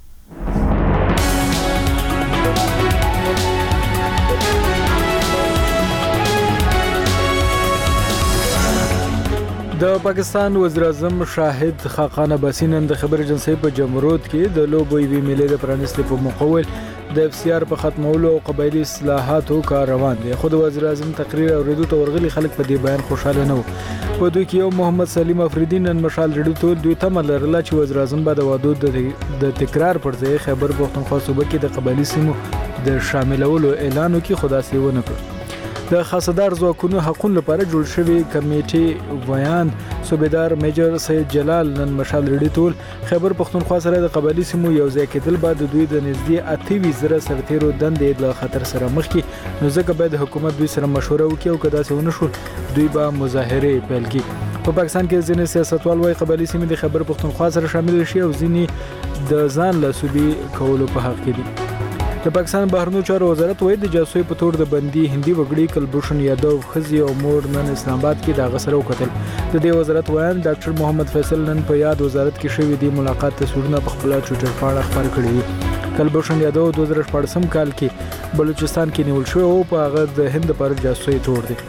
د پاکستان وزیر اعظم شاهد خاقان عباسی نن د خبر ایجنسی په جمرود کې د لوبو وی میلې د پرانیستلو په مقابل د اف سی آر په ختمولو او قبایلی اصلاحاتو کار روان دی. خو د وزیر اعظم تقریر اوریدو ته ورغلي خلک په دې بیان خوشاله نه وو. په دوی کې یو محمد سلیم افریدی نن مشال ریډیو ته دوی تمه لرله چې وزیر اعظم به د وادو د تکرار پر ځای خیبر پښتونخوا صوبه کې د قبایلی سیمو د شاملولو اعلان وکړي، خو داسې ونه کړ. د خاصدار ځواکونو حقوقو لپاره جوړ شوی کمیټې ویان صوبیدار میجر سید جلال نن مشال ریډیو ټول خیبر پښتونخوا سره د قبایلی سیمو یو ځای کېدل بعد دوی د نږدې اته زره سرتیرو دندې د خطر سره مخ کې، نو ځکه باید حکومت دوی سره مشوره وکړي او که داسې ونه شول دوی به مظاهرې پیل کړي. په پاکستان کې ځینې سیاستوال وايي قبایلی سیمې د خیبر پښتونخوا سره شامل شي او ځینې د ځان له صوبې کولو په حق کې دي. د پاکستان بهرنیو چارو وزارت وایي د جاسوسي په تور د بندي هندي وګړي کلبشن یادو خزي او مور نن اسلام آباد کې د غسر وکتل. د دې وزارت وایي ډاکټر محمد فیصل نن په یاد وزارت کې شوی دی ملاقات تصویرونه په خپل ټویټر پاڼه خبر کړی وي. کلبشن یادو دوه زره شپږم کال کې بلوچستان کې نیول شو او په هغه د هند پر جاسوسي تور دی.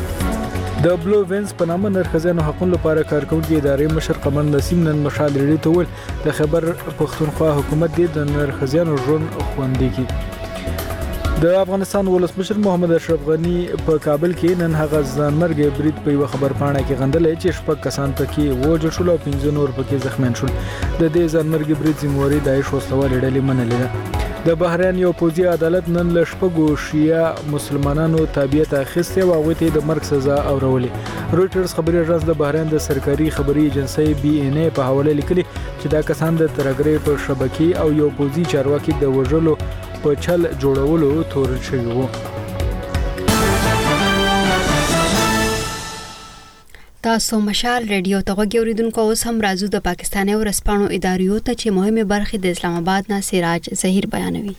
د بلو وینز په نامه نرخزانو حقوقو لپاره کارکونکي ادارې مشر قمر نسیم نن مشال ریډیو ته ویل د خیبر پښتونخوا حکومت د نرخزانو ژوند خوندي کړي. د افغانستان ولسمشر محمد اشرف غنی په کابل کې نن هغه ځانمرګ برید په یو خبر پاڼه کې غندلې چې شپږ کسان پکې وژل شول او پنځه نور پکې زخمیان شول. د دې ځانمرګ برید ذمہواری داعش وسلوال ډلې منلې ده. د بحرین یو پوځي عدالت نن له شپږو شیعه مسلمانانو تابعیت اخیستی او هغوی ته د مرګ سزا اورولې. رویټرز خبري اژانس د بحرین د سرکاري خبري ایجنسی بي ان اي په حواله لیکلي چې دا کسان د ترګرې په شبکې او یو پوځي چارواکي د وژلو په چل جوړولو تورن شوي وو. تاسو مشال ریډیو ته غوږ اوریدونکو، اوس هم راځو د پاکستاني ورځپاڼو اداریو ته چې مهمه برخه د اسلام آباد نه سراج ظهیر بیانوي.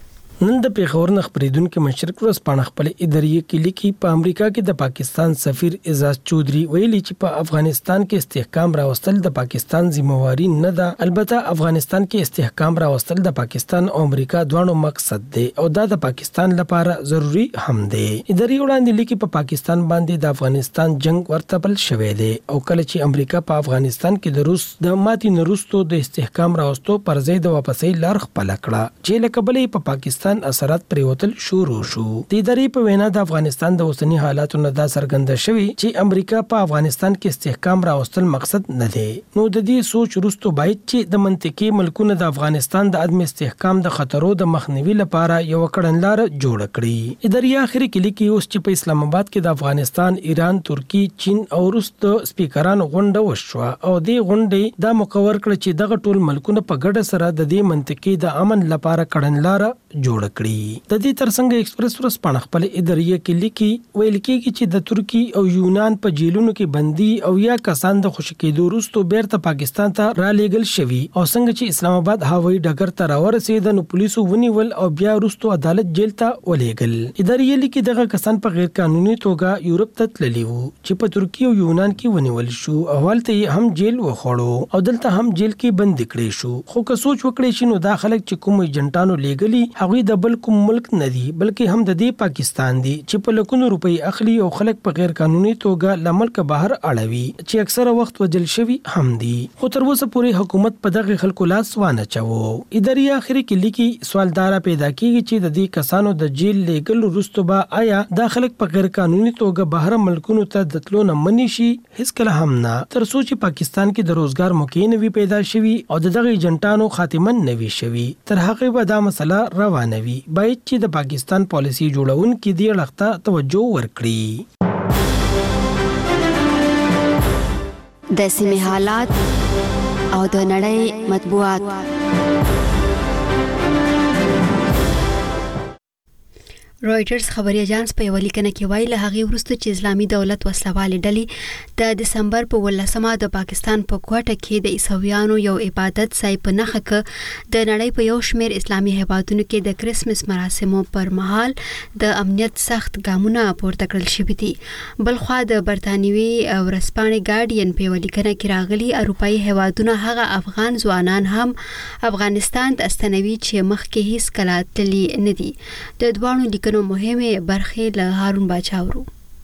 نن د پیښور نه خبرېدونکو مشرق ورځپاڼه خپل اداریه کې لیکي په امریکا کې د پاکستان سفیر اعزاز چودري ویلي چې په افغانستان کې استحکام راوستل د پاکستان ذمہواری نه ده، البته افغانستان کې استحکام راوستل د پاکستان او امریکا دوه مقصد دی او دا د پاکستان لپاره ضروری هم دی. اداریه وړاندې لیکي په پاکستان باندې د افغانستان جنگ ورتپل شوی دی او کله چې امریکا په افغانستان کې د روس د ماتي نروستو د استحکام راوستو پر ځای د واپسې لار خپل کړه چې لکه بلې په پاکستان اثرات پریوتل شروع شو. د ادارې په وینا د افغانستان د اوسنی حالاتو نه دا څرګنده شوی چې امریکا په افغانستان کې استحکام راوستل مقصد نه دی. نو د دې سوچ وروسته باید چې د منطقي ملکونو د افغانستان د عدم استحکام د خطرو د مخنیوي لپاره یو کړنلار جوړ کړي. ادارې اخري کې لیکي اوس چې په اسلام آباد کې د افغانستان، ایران، ترکی، چین او روس د سپیکرانو غونډه وشوه او د غونډې دا مقرر کړ چې دغه ټول ملکونه په ګډه سره د دې منطقي د امن لپاره کړنلار جوړ کړي. د دې ترڅنګ ایکسپریس ورځپاڼه خپل اداریه کې لیکي ویل کېږي چې د ترکی او یونان په جیلونو کې بندي او یا کسان د خوشی کېدو وروسته بیرته پاکستان ته را لېږل شوي او څنګه چې اسلام آباد هوایي ډګر ته راورسېدل نو پولیسو ونیول او بیا وروسته عدالت جیل ته ولېږل. اداریه لیکي دغه کسان په غیر قانوني توګه یورپ ته تللي وو چې په ترکی او یونان کې ونیول شو او هلته هم جیل وخوړو او دلته هم جیل کې بند کړي شو. خو که سوچ وکړي شي نو دا خلک چې کوم ایجنټانو لېږلي هغوی د بل کوم ملک نه دي بلکې هم د دې پاکستان دي چې په لکونو روپۍ اخلي او خلک په غیر قانوني توګه له ملک بهر اړوي چې اکثره وخت وجل شوي هم دي. خو تر اوسه پورې حکومت په دغه خلکو لاس وانه چوو. ادارې اخري کې لیکي سوالدار پیدا کیږي چې د دې کسانو د جیل لیګل وروسته به آیا دا خلک په غیر قانوني توګه بهر ملکونو ته د تلو نه منې شي؟ هیڅ کله هم نه. تر څو چې پاکستان کې د روزګار موقع نه وي پیدا شوي او د دغه ایجنټانو خاتمه نه وي شوي تر هغه به دا مسله روانه وي. باید چې د پاکستان پالیسي جوړونکو دې اړخ ته توجه ورکړي. د سیمې حالات او د نړۍ مطبوعات. رويټرز خبري اژانس په یو لیکنه کې وایي له هغه وروسته چې اسلامي دولت وسلوالې ډلې د دسمبر په ولسمه د پاکستان په کوټه کې د عیسویانو یو عبادت ځای په نخښه کې د نړۍ په یو شمېر اسلامي هیوادونو کې د کرسمس مراسمو پر مهال د امنیت سخت ګامونه پورته کړل شوي دي. بلخوا د برتانیوي ورځپاڼې ګارډین په یو لیکنه کې راغلي اروپایي هیوادونه هغه افغان ځوانان هم افغانستان ته استنوي چې مخکې هیڅ کله تللي نه دي. د دوانو لیکنو مهمه برخه له هارون باچاورو.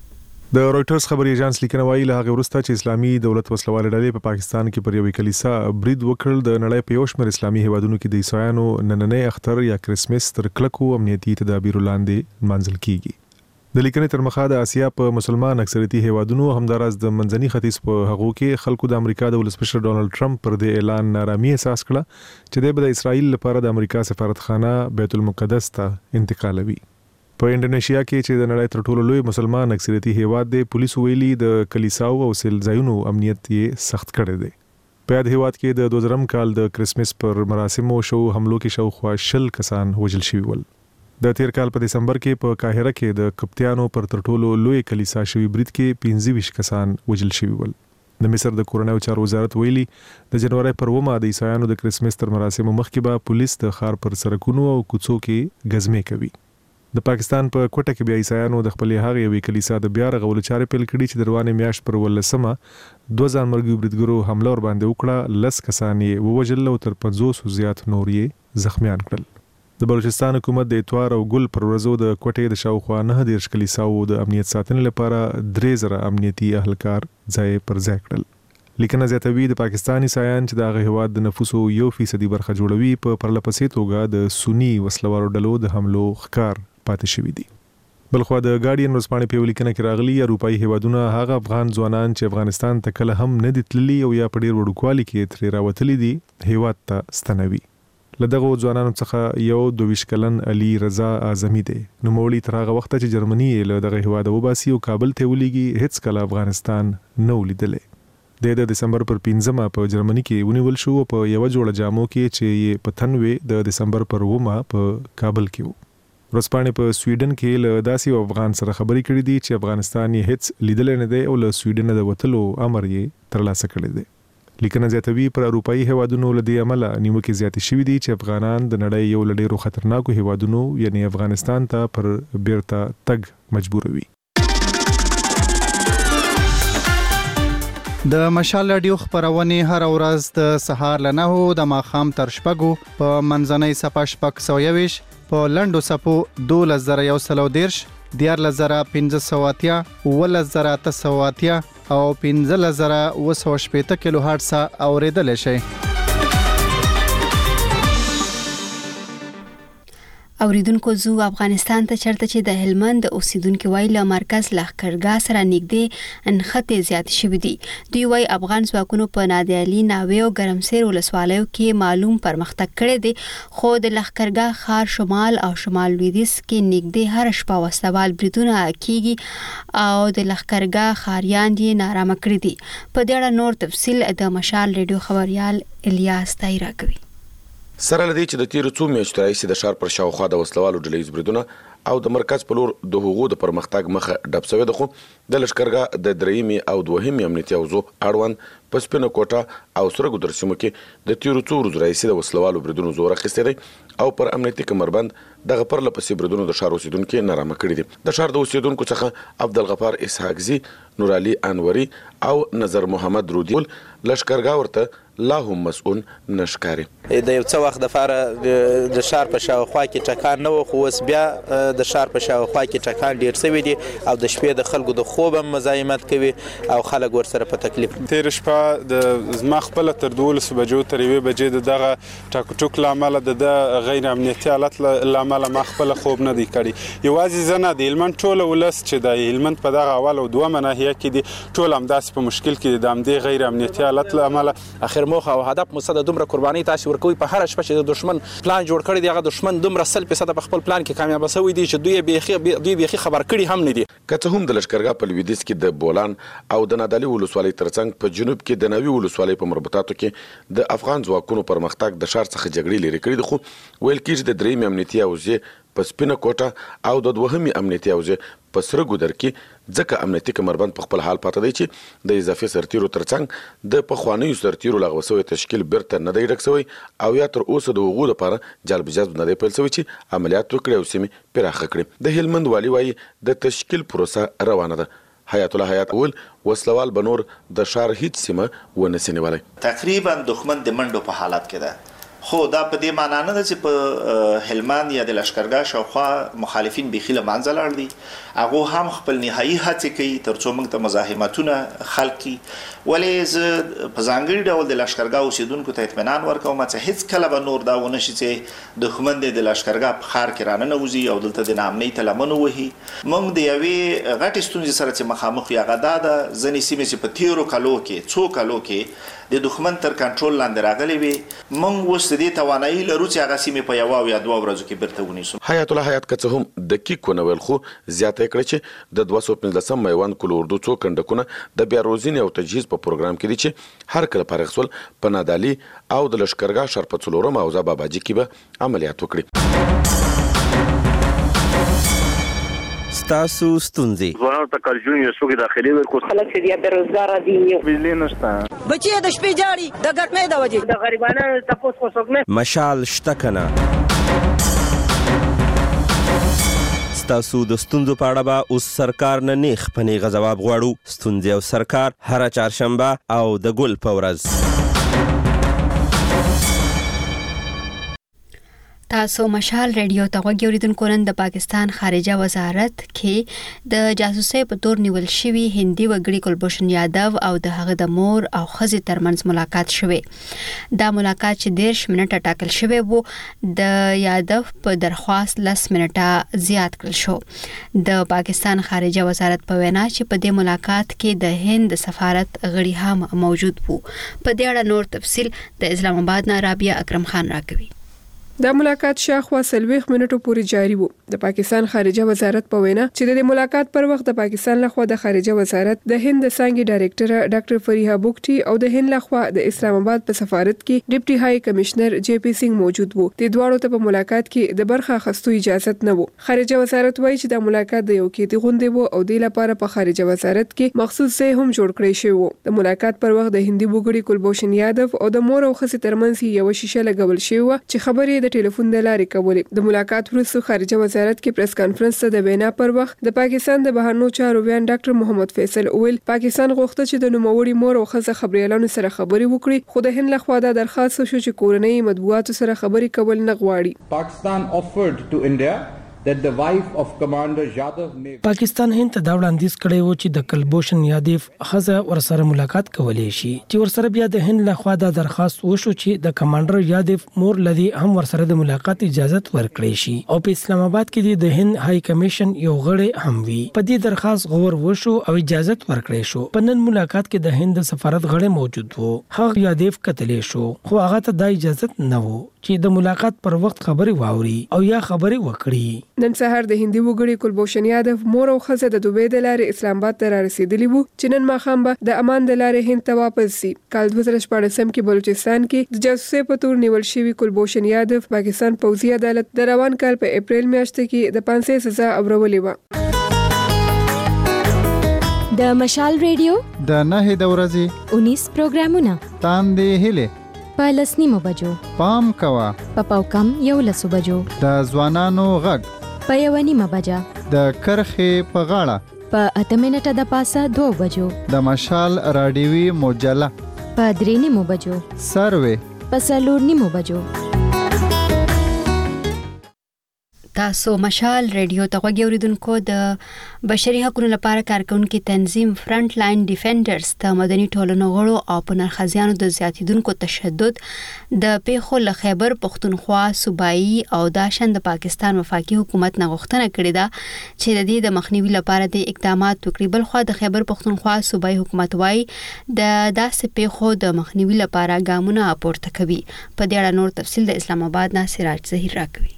د رويټرز خبري اژانس لیکنه وایي له هغه وروسته چې اسلامي دولت وسلوال ډلې په پاکستان کې پر یوې کلیسا برید وکړ د نړۍ په یو شمېر اسلامي هیوادونو کې د عیسایانو نننۍ اختر یا کرسمس تر کلکو امنیتي تدابیرو لاندې منځل کیږي. د لیکنې تر مخه د اسیا په مسلمان اکثریتي هیوادونو همداراز د منځني ختیځ په هغو کې خلکو د امریکا د ولسمشر ډونالد ټرمپ پر د اعلان نارامي احساس کړه چې د اسرائیل لپاره د امریکا سفارتخانه بیت المقدس ته انتقالوي. په انډونیشیا کې چې د نړۍ تر ټولو لوی مسلمان اکثریتي هیواد دی پولیسو ویلي د کلیساو او سلځایونو امنیت یې سخت کړی دی. په یاد هیواد کې د دوه زره کال د کرسمس پر مراسمو شو حملو کې شاوخوا شل کسان وژل شوي ول. د تیر کال په دسمبر کې په قاهره کې د کپتیانو پر تر ټولو لوی کلیسا شوی برید کې پنځه ویشت کسان وژل شوي ول. د مصر د کورنیو چارو وزارت ویلي د جنوري پر اوومه د عیسایانو د کرسمس تر مراسمو مخکې به پولیس د ښار پر سړکونو او کوڅو کې غزمې کوي. د پاکستان په کوټه کې بیا عیسایانو د خپلې هغې یوې کلیسا د بیا رغولو چارې پیل کړي چې د روانې میاشت پر ولسمه دوه ځانمرګي بریدګرو حمله ور باندې وکړه. لس کسان یې ووژل او تر پنځوسو زیات نور یې زخمیان کړل. د بلوچستان حکومت د اتوار او ګل پر ورځو د کوټې د شاوخوا نه دیرش کلیساو د امنیت ساتنې لپاره درې زره امنیتي اهلکار ځای پر ځای کړل. لیکنه زیاتوي د پاکستان عیسایان چې د هغه هیواد د نفوسو یو فیصدي برخه جوړوي په پرلپسې توګه د سنی وسلوالو ډلو د حملو ښکار پاتې شوي دي. بلخوا د ګارډین ورځپاڼې په لیکنه کې راغلي اروپایي هیوادونه هغه افغان ځوانان چې افغانستان ته کله هم نه دي تللي او یا په ډیر وړوکوالي کې ترې راوتلي دي هیواد ته ستنوي. له دغه ځوانانو څخه یو دوه کلن علي رضا اعظمي دی. نوموړي تر هغه وخت چې جرمني له دغه هیواد وباسي او کابل ته ولېږي هیڅ کله افغانستان نه ولیدلی. د دسمبر پر پنځمه په جرمني کې ونیول شو په یو جوړه جامو کې چې په تنوي د دسمبر پر اوومه په کابل کې وو. ورځپاڼې په سویډن کې له داسې افغان سره خبرې کړې دي چې افغانستان یې هیڅ لیدل نه دی او له سویډن د وتلو امر یې ترلاسه کړی دی. لیکنه زیاتوي پر اروپایي هیوادونو له دې عمله نیوکې زیاتې شوې دي چې افغانان د نړۍ یو له ډېرو خطرناکو هیوادونو یعنی افغانستان ته پر بیرته تګ مجبوروي. د مشال رادیو خبرونه هر ورځ د سهار له نهو د ماښام تر شپږو په منځنۍ صفه شپږ سوه یویشت په لنډو صفو دولس زره یو سل او دېرش دیارلس زره پنځه سوه اتیا اوولس زره اته سوه اتیا او پنځلس زره اوه سوه شپېته کیلو هرټز اورېدلی شئ. اوریدونکو زو افغانستان ته چرته چې د هلمند اوسیدونکو وایي له مرکز لښکرګاه سره نږدې انخته زیات شوي دي. دوی وایي افغان ځواکونو په نادعلي ناوې او ګرمسیر ولسوالیو کې معلوم پرمختګ کړی دی خو د لښکرګاه ښار شمال او شمال لویدیځ کې نږدې هر شپه وسوال بریدونه کیږي او د لښکرګاه ښاریان یې نارامه کړي دي. په دې اړه نور تفصیل د مشال ریډیو خبريال الیاس تایرا کوي. سره لدی چې د تیر څو میاشتو راځي د شهر پر شاوخوا د وسلوالو ډلې بریدونه او د مرکز په لور د حقوقو د پرمختګ مخه ډب شوی د خو د لشکرګاه د درېمي او دوهمي امنیتي اوزو اړوند په سپینه کوټه او سرګو درسمو کې د تیر څو ورځې راځي د وسلوالو بریدونو زور اخیستی دی او پر امنیتي کمربند دغه پر لپسې بریدونو د شهر اوسیدونکو نارامه کړی دي. د شهر د اوسیدونکو څخه عبدالغفار اسحاق زی، نور علي انوري او نظر محمد رودی لشکرګاه ورته لا هم مسؤل نشکاري. د یو څو وخت د فاره د شهر په شاوخوا کې ټکان نه و خو اوس بیا د شهر په شاوخوا کې ټکان ډیر شوی دی او د شپې د خلکو د خوب هم مزاحمت کوي او خلک ورسره په تکلیف. تیر شپه د زما خپل تر دولس بجو تر یوې بجې د دغه ټاک ټوک لامل د غیر امنیتي حالت لامل ما خپل خوب نه دی کړی. یوازې زنه د هلمند ټول ولس چې د هلمند په دغه اول او دوه ناحیه کې دي ټول هم داسې په مشکل کې د امدې غیر امنیتي حالت لامل اخر موخه او هدف مو څه د دومره قرباني تاسو ورکوي په هر شپه چې د دشمن پلان جوړ کړی دی هغه دشمن دومره سل فیصد په خپل پلان کې کامیاب شوی دی چې دوی به دوی به خبر کړي هم نه دي. که څه هم د لشکرګاه په لویدیځ کې د بولان او د نادعلي ولسوالۍ ترڅنګ په جنوب کې د نوي ولسوالۍ په مربوطاتو کې د افغان ځواکونو پرمختګ د ښار څخه جګړې لري کړي دي، خو ویل کېږي د درېیمې امنیتي حوزې په سپینه کوټه او د دوهمې امنیتي حوزې په سره ګودر کې ځکه امنیتي کمربند په خپل حال پاتې دی چې د اضافي سرتیرو ترڅنګ د پخوانیو سرتیرو لغوه شوی تشکیل بیرته نه دی ډک شوی او یا تر اوسه د هغو لپاره جلب جذب نه دی پیل شوی چې عملیات وکړي او سیمې پراخه کړي. د هلمند والي وایي د تشکیل پروسه روانه ده. حیات الله حیات اول وسلوال بنور د ښار هیڅ سیمه ونه سي نیولی. تقریبا دښمن د منډو په حالت کې ده، خو دا په دې معنا نه ده چې په هلمند یا د لشکرګاه شاوخوا مخالفین بیخي له منځه لاړ دي. هغه هم خپل نهایي هڅې کوي ترڅو موږ ته مزاحمتونه خلق کړي. ولې زه په ځانګړي ډول د لشکرګاه اوسیدونکو ته اطمینان ورکوم چې هیڅ کله به نور دا ونه شي چې دښمن د لشکرګاه په ښار کې راننوځي او دلته د ناامنۍ ته لمن ووهي. موږ د یوې غټې ستونزې سره چې مخامخ یو هغه دا ده ځینې سیمې چې په تیرو کلو کې څو کلو کې د دښمن تر کنټرول لاندې راغلي وي، موږ اوس د دې توانایي لرو چې هغه سیمې په یوه او یا دوه ورځو کې بیرته ونیسو. حیات الله حیات که څه هم دقیق ونه ویل خو زیاته یې کړه چې د دوه سوه پنځلسم میوند کلو اردو څو کنډکونه د بیا روزنې او تجهیز په پروګرام کې دي چې هر کله فارغ شول په نادعلي او د لشکرګاه ښار په څلورم حوزه باباجي کې به عملیات وکړي. ستاسو ستونزې ځوانانو ته کارجون یو څوک داخلي ورکو خلک چې بیا بیروزګاره دي، بجلی نشته، بچي د شپې جاړي د ګرمۍ د وجې، د غریبانو تپوس خو څوک نه. مشال شته کنه ستاسو د ستونزو په اړه به اوس سرکار نه نیغ په نیغه ځواب غواړو. ستونزې او سرکار هره چهارشنبه او د ګل په ورځ. تاسو مشال ریډیو ته غوږ اوریدونکو. نن د پاکستان خارجه وزارت کې د جاسوسۍ په تور نیول شوي هندي وګړي کلبھوشن یادو او د هغه د مور او ښځې ترمنځ ملاقات شوی. دا ملاقات چې دېرش منټه ټاکل شوی وو د یادو په درخواست لس منټه زیات کړل شو. د پاکستان خارجه وزارت په وینا چې په دې ملاقات کې د هند سفارت غړي هم موجود وو. په دې اړه نور تفصیل د اسلام آباد نه رابعه اکرم خان راکوي. دا ملاقات شاخوا سلويخ منټو پورې جاری وو. د پاکستان خارجه وزارت په وینا چې د ملاقات پر وخت د پاکستان لخوا د خارجه وزارت د هند د څانګې ډایریکټر ډاکټر فریحه بوکټي او د هند لخوا د اسلام آباد په سفارت کې ډیپټي هاي کمشنر جی پی سنگ موجود وو. د دواړو ته په ملاقات کې د برخه اخیستو اجازه نه وو. خارجه وزارت وایي چې د ملاقات د یو کې غونډه وو او د لپاره په خارجه وزارت کې مخصوص ځای هم جوړ کړی شوی وو. د ملاقات پر وخت د هندي وګړي کلبھوشن یادو او د مور او ښځې ترمنځ یو شیشه لګول شوی و چې خبرې د ټلیفون د لارې کولې. د ملاقات وروسته خارجه وزارت کې پریس کانفرنس ته د وینا پر وخت د پاکستان د بهرنیو چارو وزیر ډاکټر محمد فیصل اویل پاکستان غوښته چې د نوموړي مور او ښځه خبريالانو سره خبرې وکړي، خو د هند لخوا دا درخواست شو چې کورنۍ مطبوعاتو سره خبرې کول نه غواړي. پاکستان offered to India that the wife of Commander Yadav may پاکستان هند ته دا وړاندیز کړی و چې د کلبھوشن یادو ښځه ورسره ملاقات کولی شي، چې ورسره بیا د هند لخوا دا درخواست وشو چې د کمانډر یادو مور لدی هم ورسره د ملاقات اجازه ورکړي شي او په اسلام آباد کې د هند هاي کمیشن یو غړی هم وي. په دې درخواست غور وشو او اجازه ورکړي شو. په نن ملاقات کې د هند سفارت غړی موجود وو. هغه یادو کتلې شو خو هغه ته د اجازه نه وو چې د ملاقات پر وخت خبري واوري او یا خبري وکړي. نن سهار د هندي وګړي کلبھوشن یادو مور او ښځه د دوبۍ د لارې اسلام آباد ته رسیدلی وو چې نن ماښام به د امان د لارې هند ته واپس شي. کال دوه زره شپاړسم کې بلوچستان کې د جاسوسۍ په تور نیول شوی کلبھوشن یادو پاکستان پوځي عدالت د روان کال په اپریل میاشت کې د پانسۍ سزا اورولې و. د مشال ریډیو د نه د ورځې انیس پروګرامونه تاندې هله په لسنیمو بجو پام کوا په پاوکم یو لسو بجو د ځوانانو غږ په یو نیمه بجه د کرخې په غاړه په اته منټه د پاسه دوه بجو د مشال رادیوي مجله په درې نیمو بجو سروي په څلور نیمو بجو. تاسو مشال ریډیو ته غوږی اوریدونکو د بشري حقوقو لپاره کارکونکو تنظیم فرنٹ لاین ډیفندرز د مدني ټولنو غړو او پنرخزیانو د زیاتیدونکو تشدد د پیښو له خیبر پختونخوا صوبایي او داشن د پاکستان وفاقي حکومت نه غوښتنه کړې ده چې د دې د مخنیوي لپاره د اقدامات وکړي. بل خو د خیبر پختونخوا صوبایي حکومت وايي د داسې پیښو د مخنیوي لپاره ګامونه پورته کوي. په دې اړه نور تفصیل د اسلام آباد نه سراج ظهیر راکوي.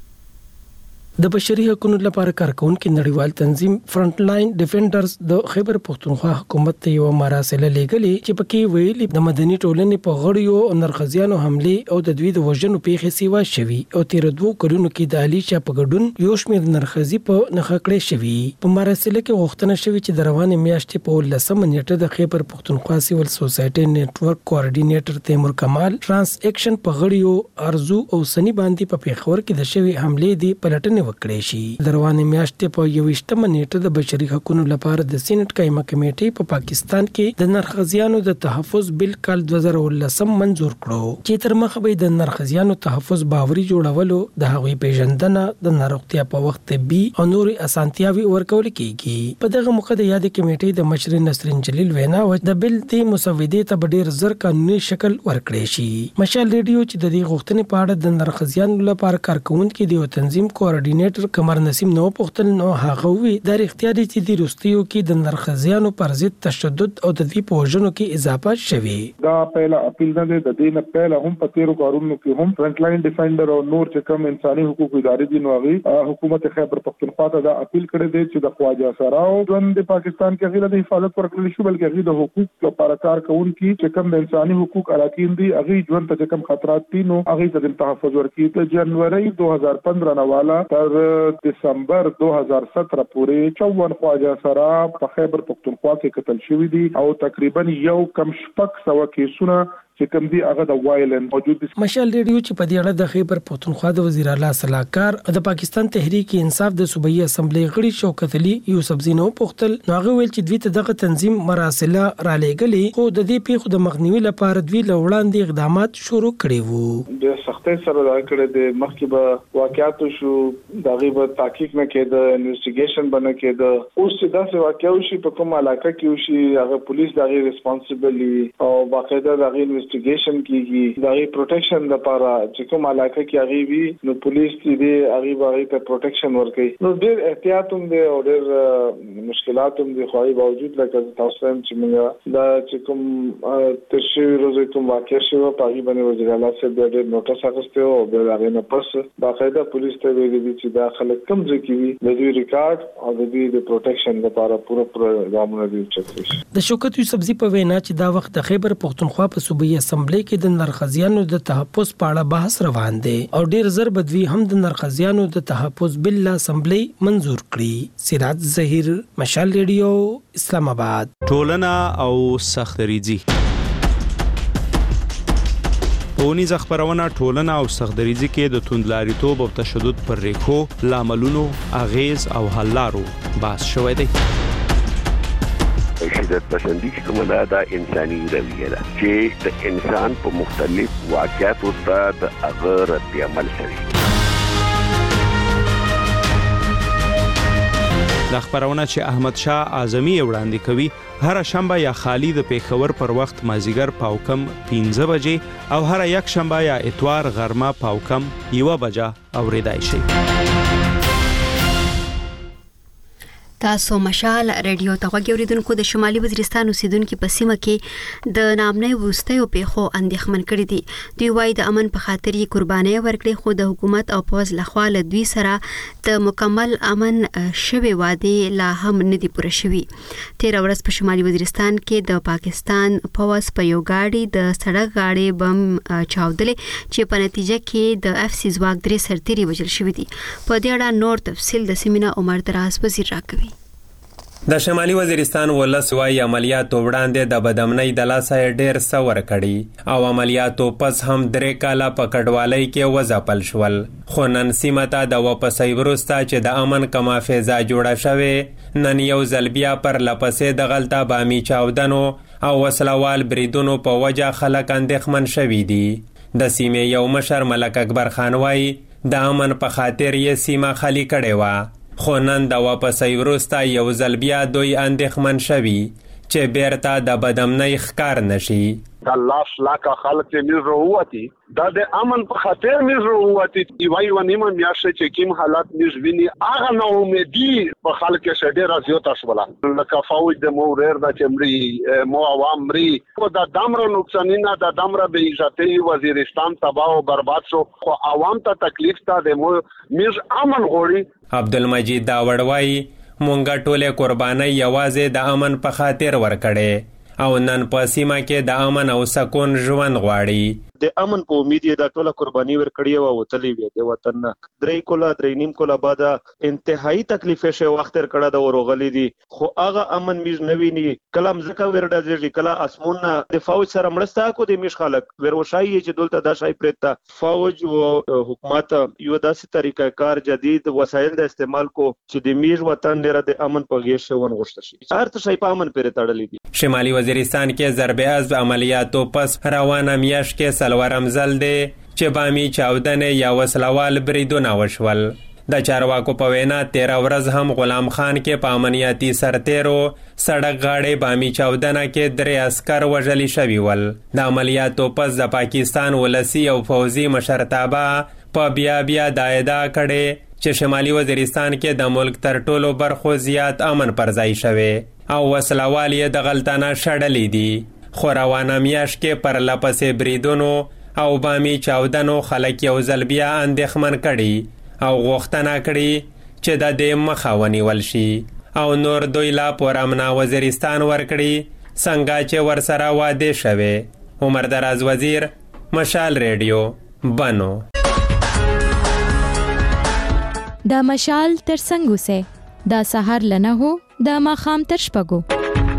د بشري حقوقو لپاره کارکونکو نړیوال تنظیم فرنٹ لاین ډیفندرز د خیبر پختونخوا حکومت ته یو مراسله لګلې چې پکې ویلي د مدني ټولنې په غړیو او نرخزیانو حمله او د دوی د وژنو پیښې سیوا شوي او تیر دوه کلونو کې د علي شاه په ګډون یو شمېر نرخزي په نخکړې شوي. په مراسله کې غوښتنه شوې چې د روانې میاشتې په لسمه نیټه د خیبر پختونخوا سیول سوسایټي نتورک کوارډینیټر تیمور کمال ترانس اکشن په غړیو ارزو او سنی باندې په پیښور کې د شوی حمله دی پلټنه وکړي شي. د روانې میاشتې په یوویشتمه نیټه د بشري حقوقو لپاره د سینټ قایمه کمیټې په پاکستان کې د نرخزیانو د تحفظ بل کال دوه زره ولسم منزور کړو چې تر مخه به د نرخزیانو تحفظ باوري جوړولو د هغوی پیژندنه د ناروغتیا په وخت طبي او نور اسانتیاوي ورکول کیږي. په دغه موخه د یاد کمیټې د مشر نسرین جلیل وینا و د بل د مسودې ته ډیر زر قانوني شکل ورکړي شي. مشال ریډیو چې د دې غوښتنې په اړه د نرخزیانو لپاره کارکونکو د تنظیم کوارډینیټر کمر نسیم نو پختل نو هغه وی د اختیاري چې د روستیو کې د نرخزیانو پر ضد تشدد او د دوی په وژنو کې اضافه شوي. دا پهلا اپیل نه ده د دې نه پهلا هم په تیرو کارونو کې هم فرنٹ لاین ډیفندر او نور چې کوم انساني حقوقو ادارې دي نو هغه حکومت خیبر پختونخوا ته دا اپیل کړی دی چې د خواجه سراو ژوند د پاکستان کې غیر د حفاظت ورکړل شو بلکې غیر د حقوق لپاره کار کوونکي چې کوم د انساني حقوق اراکین دي هغه ژوند ته کوم خطرات دي نو هغه ته تحفظ ورکړي. ته جنوري دو هزار پندرہ نه والا تر دسمبر دو هزار سترہ پورې چوون خواجه سرا په خیبر پختونخوا کې قتل شوی دي او تقریبا یو کم شپږ سوه کیسونه چې کوم دي هغه د وایلنس موجود دي. مشال ریډیو چې په دې اړه د خیبر پختونخوا د وزیر اعلی صلاحکار د پاکستان تحریک انصاف د صوبایي اسمبلی غړي شوکت علي یوسف زینو پختل نو هغه ویل چې دوی ته دغه تنظیم مراسله را لېږلي خو د دې پیښو د مخنیوي لپاره دوی له وړاندې اقدامات شروع کړي وو. د سختۍ سره دا کړی د مخکې به واقعیت شو دغه به تحقیق نه کېده انویسټیګیشن باندې کېده اوس چې داسې واقع شي په کومه علاقه کې شي هغه پولیس دغه ریسپانسیبلی او باقاعده دغه انویسټیګیشن کیږي دغه پروټیکشن لپاره چې کوم علاقه کې هغه وي نو پولیس دې هغه باندې ته پروټیکشن ورکړي. نو ډېر احتیاط هم دي او ډېر مشکلات هم دي خو باوجود لکه تاسو هم چې موږ دا چې کوم ترشي روزي کوم واقع شو په هغه باندې وزیر اعلی صاحب ډېر نوټس اخیسته او د هغه نه پس باقاعده پولیس ته ویلي دي چې دا خلک کم ځای کې وي د دوی ریکارډ او د دوی د پروټیکشن لپاره پوره پروګرامونه دي چې د شوکت یوسف زی په وینا چې دا وخت د خیبر پختونخوا په صوبایي اسمبلی کې د نرخزیانو د تحفظ په اړه بحث روان دی او ډیر زر بدوی هم د نرخزیانو د تحفظ بل اسمبلی منزور کړي. سراج ظهیر مشال ریډیو اسلام آباد. ټولنه او سختریزي پونیز خبرونه ټولنه او سختریزي کې د توندلاریتوب او تشدد پر ریخو لاملونو اغیز او حل لارو بحث شوی دی. شدت پسندی چې کومه ده دا انساني رویه ده چې د انسان په مختلف واقعاتو ته د هغه رد عمل کوي. د خبرونه چې احمد شاه اعظمي وړاندې کوي هر شنبه یا خالی د پیښور پر وخت مازیګر پاوکم پنځه بجې او هر یک شنبه یا اتوار غرمه پاوکم یو بجه اوریدای شي. تاسو مشال ریډیو ته غوږی اوریدونکو د شمالي وزیرستان اوسیدونکو په سیمه کې د نامنۍ وروستیو پیښو اندېښمن کړي دي. دوی وايي د امن په خاطر یې قرباني ورکړي خو د حکومت او پوز لخوا له دوی سره د مکمل امن شوي وعده لا هم نه دي پوره شوي. تیر ورځ په شمالي وزیرستان کې د پاکستان پوز په یو گاډي د سړک غاړې بم چاودلې چې په نتیجه کې د اف سی ځواک درې سرتیري وژل شوي دي. په دې اړه نور تفصیل د سیمینه عمر دراز وزیر راکوي. د شمالي وزیرستان ولس وايي عملیاتو وړاندې د بدامنۍ د لاسه ډېر څه ورکړي او عملیاتو پس هم درې کاله په کډوالۍ کې وځپل شول خو نن سیمه ته د واپسۍ وروسته چې د امن کما فضا جوړه شوې نن یو ځل بیا پر لپسې د غلطه بامي چاودنو او وسلوال بریدونو په وجه خلک اندېښمن شوي دي. د سیمې یو مشر ملک اکبر خان وايي د امن په خاطر یې سیمه خالی کړې وه، خو نن د واپسۍ وروسته یو ځل بیا دوی اندېښمن شوي چې بیرته د بدامنۍ ښکار نشي. دا لاس لاکه خلک چې موږ راووتي دا د امن په خاطر موږ راووتي یوه یوه نیمه میاشت چې کوم حالات موږ ویني هغه ناامیدي په خلک کې ډېره زیاته شوله، لکه فوج د مو ورېر ده چې مري مو عوام مري، خو دا دومره نقصانونه دا دومره بې عزتي وزیرستان تباه او برباد شو، خو عوام ته تکلیف ته د مو موږ امن غواړي. عبدالمجید داوړ وایي مونږه ټولې قربانۍ یوازې د امن په خاطر ورکړې او نن په سیمه کې د امن او سکون ژوند غواړي. د امن په امید یې دا ټوله قرباني ورکړې وه، وتلې وې د وطن نه درې کوله درې نیم کوله بعده انتهایی تکلیفې شوی وخت تېر کړی ده ورغلی دي، خو هغه امن موږ نه ویني. کله مځکه ورډزېږي، کله اسمون نه د فوج سره مرسته کو د موږ خلک وروشایي چې دلته دا شی پرېږده. فوج او حکومت یو داسې طریقه کار جدید وسایل د استعمال کو چې د موږ وطن ډېره د امن په غېږ کې ونغوښته شي. هر څه شی په امن پورې تړلی دي. شمالي وزیرستان کې ضرب عضب عملیاتو پس روانه میاشت کې څلورم ځل دی چې بامي چاودنې یا وسلوال بریدونه وشول. د چارواکو په وینا تیره ورځ هم غلام خان کې په امنیتي سرتیرو سړک غاړې بامي چاودنه کې درې عسکر وژلي شوي ول. د عملیاتو پس د پاکستان ولسی او فوزي مشرتابه په بیا بیا دا ادعا کړې چې شمالي وزیرستان کې د ملک تر ټولو برخو زیات امن پر ځای شوی او وسلوال یې د غلطانه شړلې دي. خو روانه میاشت کې پر لپسې بریدونو او بامي چاودنو خلک یو ځل بیا اندېښمن کړي او غوښتنه کړي چې د دې مخه ونیول شي او نور دوی لا پر امنا وزیرستان ورکړي څنګه چې ورسره واده شوی. عمر دراز وزیر، مشال ریډیو، بنو. د مشال تر څنګ اوسه د سحر لنه هو د ماښام تر شپږو.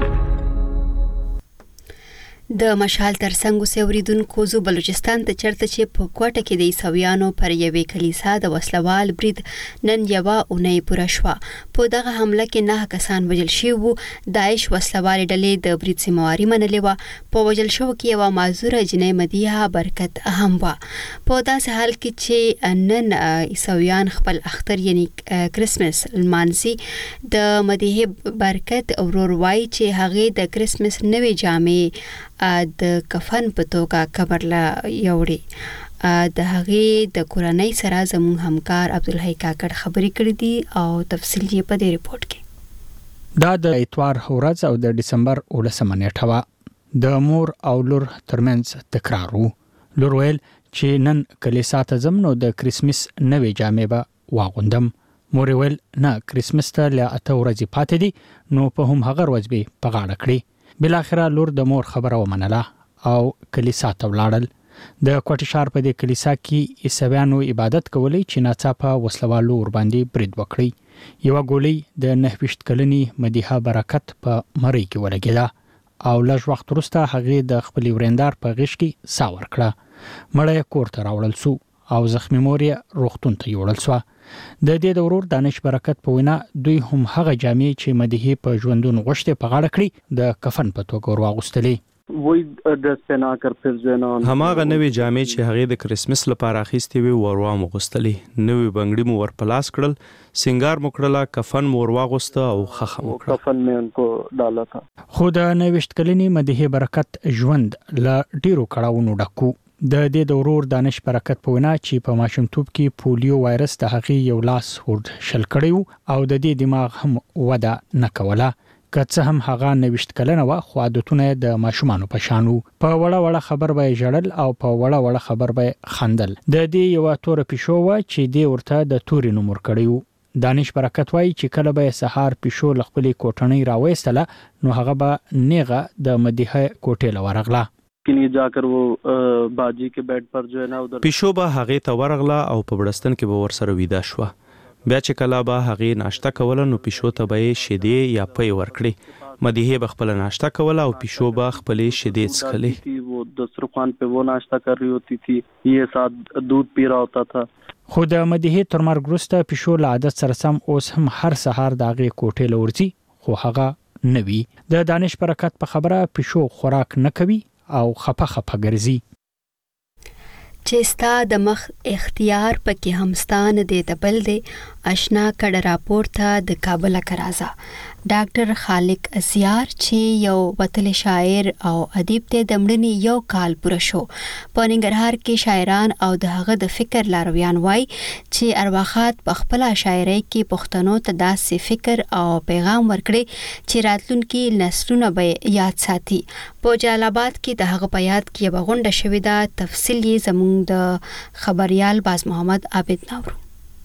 د مشال تر څنګ اوسه اوریدونکو زو بلوچستان ته چرته چې په کوټه کې د عیسویانو پر یوې کلیسا د وسلوال برید نن یوه اونۍ پوره شوه. په دغه حمله کې نه کسان وژل شوي وو. داعش وسلوالې ډلې د برید ذمهواري منلې وه. په وژل شوو کې یوه معذوره جنۍ مدیحه برکت هم وه. په داسې حال کې چې نن عیسویان خپل اختر یعنی کرسمس لمانځي، د مدیحه برکت ورور وایي چې هغې د کرسمس نوې جامې د کفن په توګه قبر لا یوړي. د هغې د کورنۍ سره زموږ همکار عبدالحی کاکړ خبرې کړې دي او تفصیل یې په دې رپورټ کې. دا د اتوار ورځ او د ډسمبر ولسمه نیټه وه. د مور او لور ترمنځ تکرار و. لور ویل چې نن کلیسا ته ځم نو د کرسمس نوې جامې به واغوندم. مور ویل نه، کرسمس ته لا اته ورځې پاتې دي نو په هم هغه ورځ به په غاړه کړي. بالاخره لور د مور خبره ومنله او کلیسا ته ولاړل. د کوټې ښار په دې کلیسا کې عیسویانو عبادت کولی چې ناڅاپه وسلوالو ورباندې برید وکړي. یوه ګولۍ د نهه ویشت کلنې مدیحه برکت په مرۍ کې ولګېده او لږ وخت وروسته هغې د خپلې ورېندار په غېږ کې ساه ورکړه. مړی یې کور ته راوړل سو او زخمي مور یې روغتون ته یوړل سوه. د دې د ورور دانش برکت په وینا دوی هم هغه جامې چې مدیحې په ژوندون غوښتې په غاړه کړي د کفن په توګه ور واغوستلې. هماغه نوې جامې چې هغې د کرسمس لپاره اخیستې وې ور واغوستلې. نوې بنګړي مو ور په لاس کړل، سنگار مو کړله، کفن مو ور واغوسته او خخه مو کړه. خو د نهه ویشت کلنې مدیحې برکت ژوند له ډېرو کړاوونو ډک و. د دې د ورور دانش برکت په وینا چې په ماشومتوب کې پولیو وایرس د هغې یو لاس ورد شل کړی و او د دې دماغ هم وده نه کوله. که څه هم هغه نهه ویشت کلنه وه خو عادتونه یې د ماشومانو په شان وو. په وړه وړه خبر به یې ژړل او په وړه وړه خبر به یې خندل. د دې یوه توره پیشو وه چې دې ورته د تورې نوم ورکړی و. دانش برکت وایي چې کله به یې سهار پیشو له خپلې کوټنۍ راویستله نو هغه به نیغه د مدیحه کوټې له ورغله. جا کر وہ باجی کے بیڈ پر جو ہے نا ادھر پیشو به هغې ته ورغله او په بړستن کې به ورسره ویده شوه. بیا چې کله به هغې ناشته کوله نو پیشو ته به یې شیدې یا پی ورکړې. مدیحې به خپله ناشته کوله او پیشو به خپلې شیدې څښلې. وہ دسترخوان پہ وہ ناشتہ کر رہی ہوتی تھی، یہ ساتھ دودھ پی رہا ہوتا تھا. خو د مدیحې تر مرګ وروسته پیشو له عادت سره سم اوس هم هر سهار د هغې کوټې له ورځي خو هغه نه وي. د دانش برکت په خبره پیشو خوراک نه کوي او خپه خپه ګرځي. چې ستا د مخ اختیار پکې همستان دې تبل دې آشنا کډ راپورته د کابل کرازا ډاکټر خالق زیار چې یو وتل شاعر او ادیب ته د مړنی یو کال پوره شو په ننګرهار کې شاعران او د هغه د فکر لارویان وای چې ارواخات په خپل شاعرۍ کې پښتنو ته داسې فکر او پیغام ورکړي چې راتلونکي نسلونه به یاد ساتي په جلال آباد کې د هغه په یاد کې بغونډه شوې ده تفصیل یې زموږ د خبريال باز محمد عابد ناورو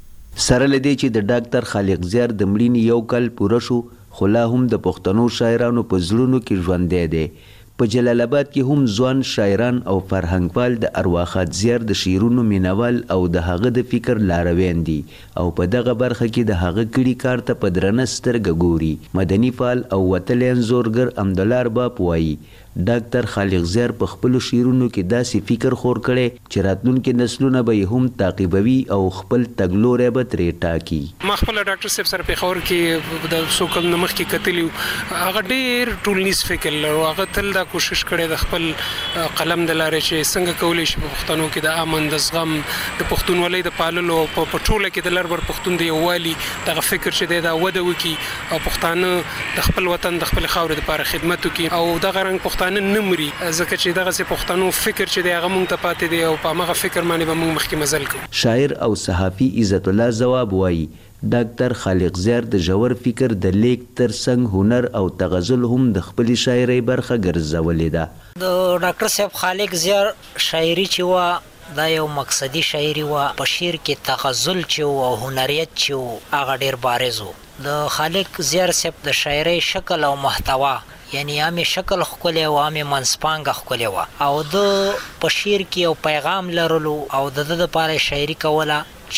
سره لدی چې د ډاکټر خالق زیار د مړینې یو کال پوره شو خو لا هم د پښتنو شاعرانو په زړونو کې ژوندی دی په جلال آباد کې هم ځوان شاعران او فرهنګپال د ارواخات زیار د شعرونو مینوال او د هغه د فکر لارویان دي او په دغه برخه کې د هغه کړي کار ته په درنه سترګه ګوري مدني فعال او وتلی انځورګر امدلار ارباب وایي ډاکټر خالق زیار په خپل شعرونو کې داسې فکر خور کړي چې راتلونکي نسلونه به هم تعقیبوي او خپل تګلوري به ترې ټاکي ما خپل ډاکټر صاحب سره په خور کې د سوکل نمخ کې کتلی هغه ډېر ټولنیز فکر لرو هغه تل دا کوشش کړي د خپل قلم د لارې چې څنګه کولی شي په پښتنو کې د امن د زغم د پښتونولۍ د پاللو په پټوله کې د لربر پښتون دی یووالي دغه فکر چې دا وده وکي او پښتانه د خپل وطن د خپل خاورې لپاره خدمت وکي او دغه رنګ پښتانه نمري ځکه چې دغه سي پښتنو فکر چې دی هغه مونږ ته پاتې دی او په هغه فکر باندې به مونږ مخکې مزل کوو شاعر او صحافي عزت الله جواب وایي ډاکټر خالق زیار د ژور فکر د لیک ترڅنګ هنر او تغزل هم د خپل شاعرۍ برخه ګرځولې ده د ډاکټر صاحب خالق زیار شاعري چې وا دا یو مقصدی شاعري وا په شعر کې تغزل چې او هنریت چې هغه ډیر بارز وو د خالق زیار صاحب د شاعرۍ شکل او محتوا یعنی عامه شکل خپل او عامه منسپانګه خپل و او د په شعر کې یو پیغام لرلو او د د لپاره شاعري کوله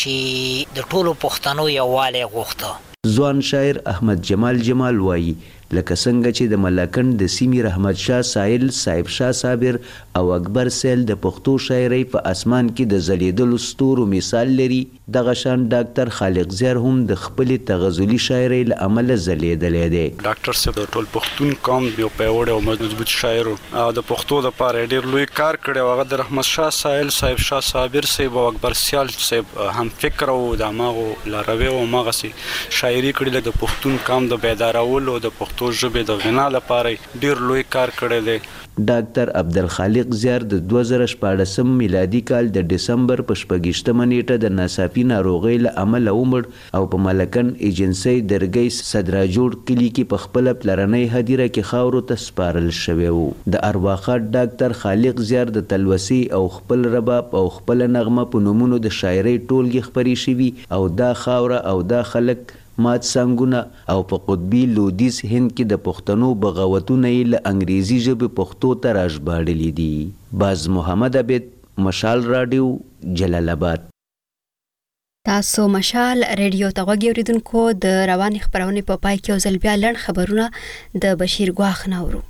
چې د ټولو پښتنو یووالی غوښته ځوان شاعر احمد جمال جمال وایي لکه څنګه چې د ملاکنډ د سیمې رحمت شاه سایل صاحب شاه صابر او اکبر سیل د پښتو شاعرۍ په اسمان کې د ځلیدلو ستورو مثال لري دغه شان ډاکټر خالق زیار هم د خپل تغزلي شاعرۍ له امله ځلیدلی دی ډاکټر صاحب د ټول پښتون قوم یو پیاوړی او مضبوط شاعر او د پښتو لپاره ډېر لوی کار کړی او هغه د رحمت شاه سایل صاحب شاه صابر صاحب او اکبر سیال صاحب هم فکر او د هغو لاروي او هغسې شاعري کړې د پښتون قوم د بیدارولو د پښتو ژبې د غنا لپاره ډېر لوی کار کړی دی ډاکټر عبدالخالق زیار د دوه زره شپاړسم میلادي کال د ډسمبر په شپږیشتمه نیټه د ناڅاپي ناروغۍ له امله ومړ او په ملکن ایجنسۍ درګۍ صدراجوړ کلي کې په خپله پلرنۍ هدیره کې خاورو ته سپارل شوی و د ارواخات ډاکټر خالق زیار د تلوسي او خپل رباب او خپل نغمه په نومونو د شاعرۍ ټولګې خپرې شوي او دا خاوره او دا خلک مات څنګهونه او په قطبي لودیز هند کې د پښتنو بغاوتونه یې له انګریزي ژبې پښتو ته راژباړلي دي باز محمد عبید مشال رادیو جلال آباد تاسو مشال ریډیو ته غوږی اوریدونکو د روانې خبرونې په پای کې یو ځل بیا لنډ خبرونه د بشیر ګواخ ناورو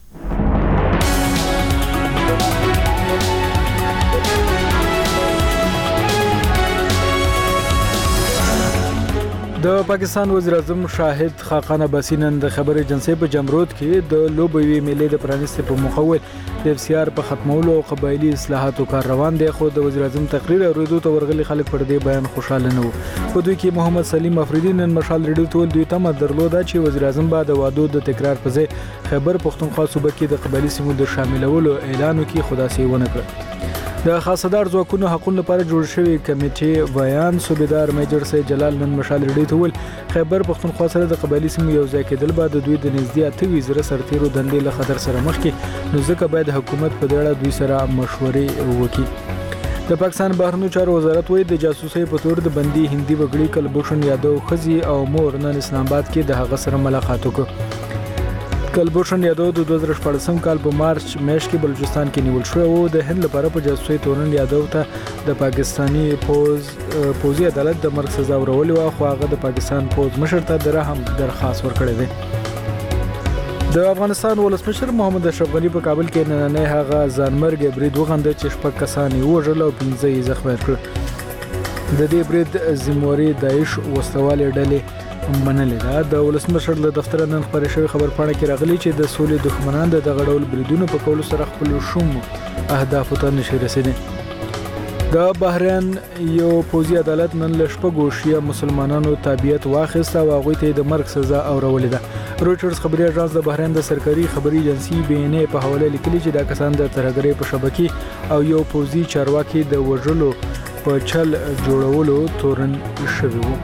د پاکستان وزیر اعظم شاهد خاقان عباسي نن د خبر ایجنسی په جمرود کې د لوبوي میلې د پرانیستې په مخول د اف سی آر په ختمولو او قبایلی اصلاحاتو کار روان دی خو د وزیر اعظم تقریر اوریدو ته ورغلي خلک پر دې بیان خوشاله نه وو په دوی کې محمد سلیم افریدی نن مشال ریډیو ته دوی تمه درلوده چې وزیر اعظم بعد وعدو د تکرار په ځای خیبر پښتونخوا صوبه کې د قبایلی سیمو د شاملولو اعلان وکړي خو داسې ونه کړ د خاصدار ځواکونو حقوقو لپاره جوړ شوی کمیټې ویان صوبیدار میجر سید جلال نن مشال ریډیو ته ول خیبر پښتونخوا سره د قبایلی سیمو یو ځای کېدل بعد دوی د نږدې اته ویشت زره سرتیرو دندې له خطر سره مخ کې نو ځکه باید حکومت په دې اړه دوی سره مشورې وکړي د پاکستان بهرنیو چارو وزارت وایي د جاسوسۍ په تور د بندي هندي وګړي کلبوشن یادو خزي او مور نن اسلام آباد کې د هغه سره ملاقات وکړ کلبوشن یادو د دوه زره شپږم کال په مارچ میاشت کې بلوچستان کې نیول شو او د هند لپاره په جاسوسۍ تورن یادو ته د پاکستانی پوز پوزي عدالت د مرګ سزا ورولې و خو هغه د پاکستان پوز مشر ته د رحم درخواست ورکړی دی د افغانستان ولسمشر محمد اشرف غنی په کابل کې نننې هغه ځانمرګ برید وغنده چې شپږ کسان یې وژل او پنځه یې زخمي کړل د دې برید ذمہواري داعش وسلوالې ډلې منلې ده د ولسمشر له دفتر نن خبرې شوی خبرپاڼه کې راغلي چې د سولې دښمنان د دغه ډول بریدونو په کولو سره خپل شوم اهداف ته نشي رسیدي د بحرین یو پوځي عدالت نن له شپږو شیعه مسلمانانو تابعیت واخیسته او هغوی ته د مرګ سزا اورولې ده. رویټرز خبري اژانس د بحرین د سرکاري خبري ایجنسي بي ان اي په حواله لیکلي چې دا کسان د ترهګرۍ په شبکې او یو پوځي چارواکي د وژلو په چل جوړولو تورن شوي وو.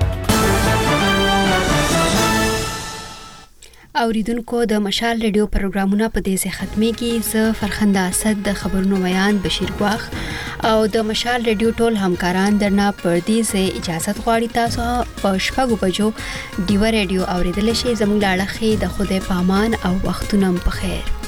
اوریدونکو د مشال ریډیو پروګرامونه په دې ځای ختميږي. زه فرخنده اسد د خبرونو بیان بشیر ګواخ او د مشال ریډیو ټول همکاران درنه پر دې ځای اجازه غواړي. تاسو په شپږو بجو ډیو ریډیو اوریدل شي. زموږ لاړه خې د خوده پامان او وختونه په خیر.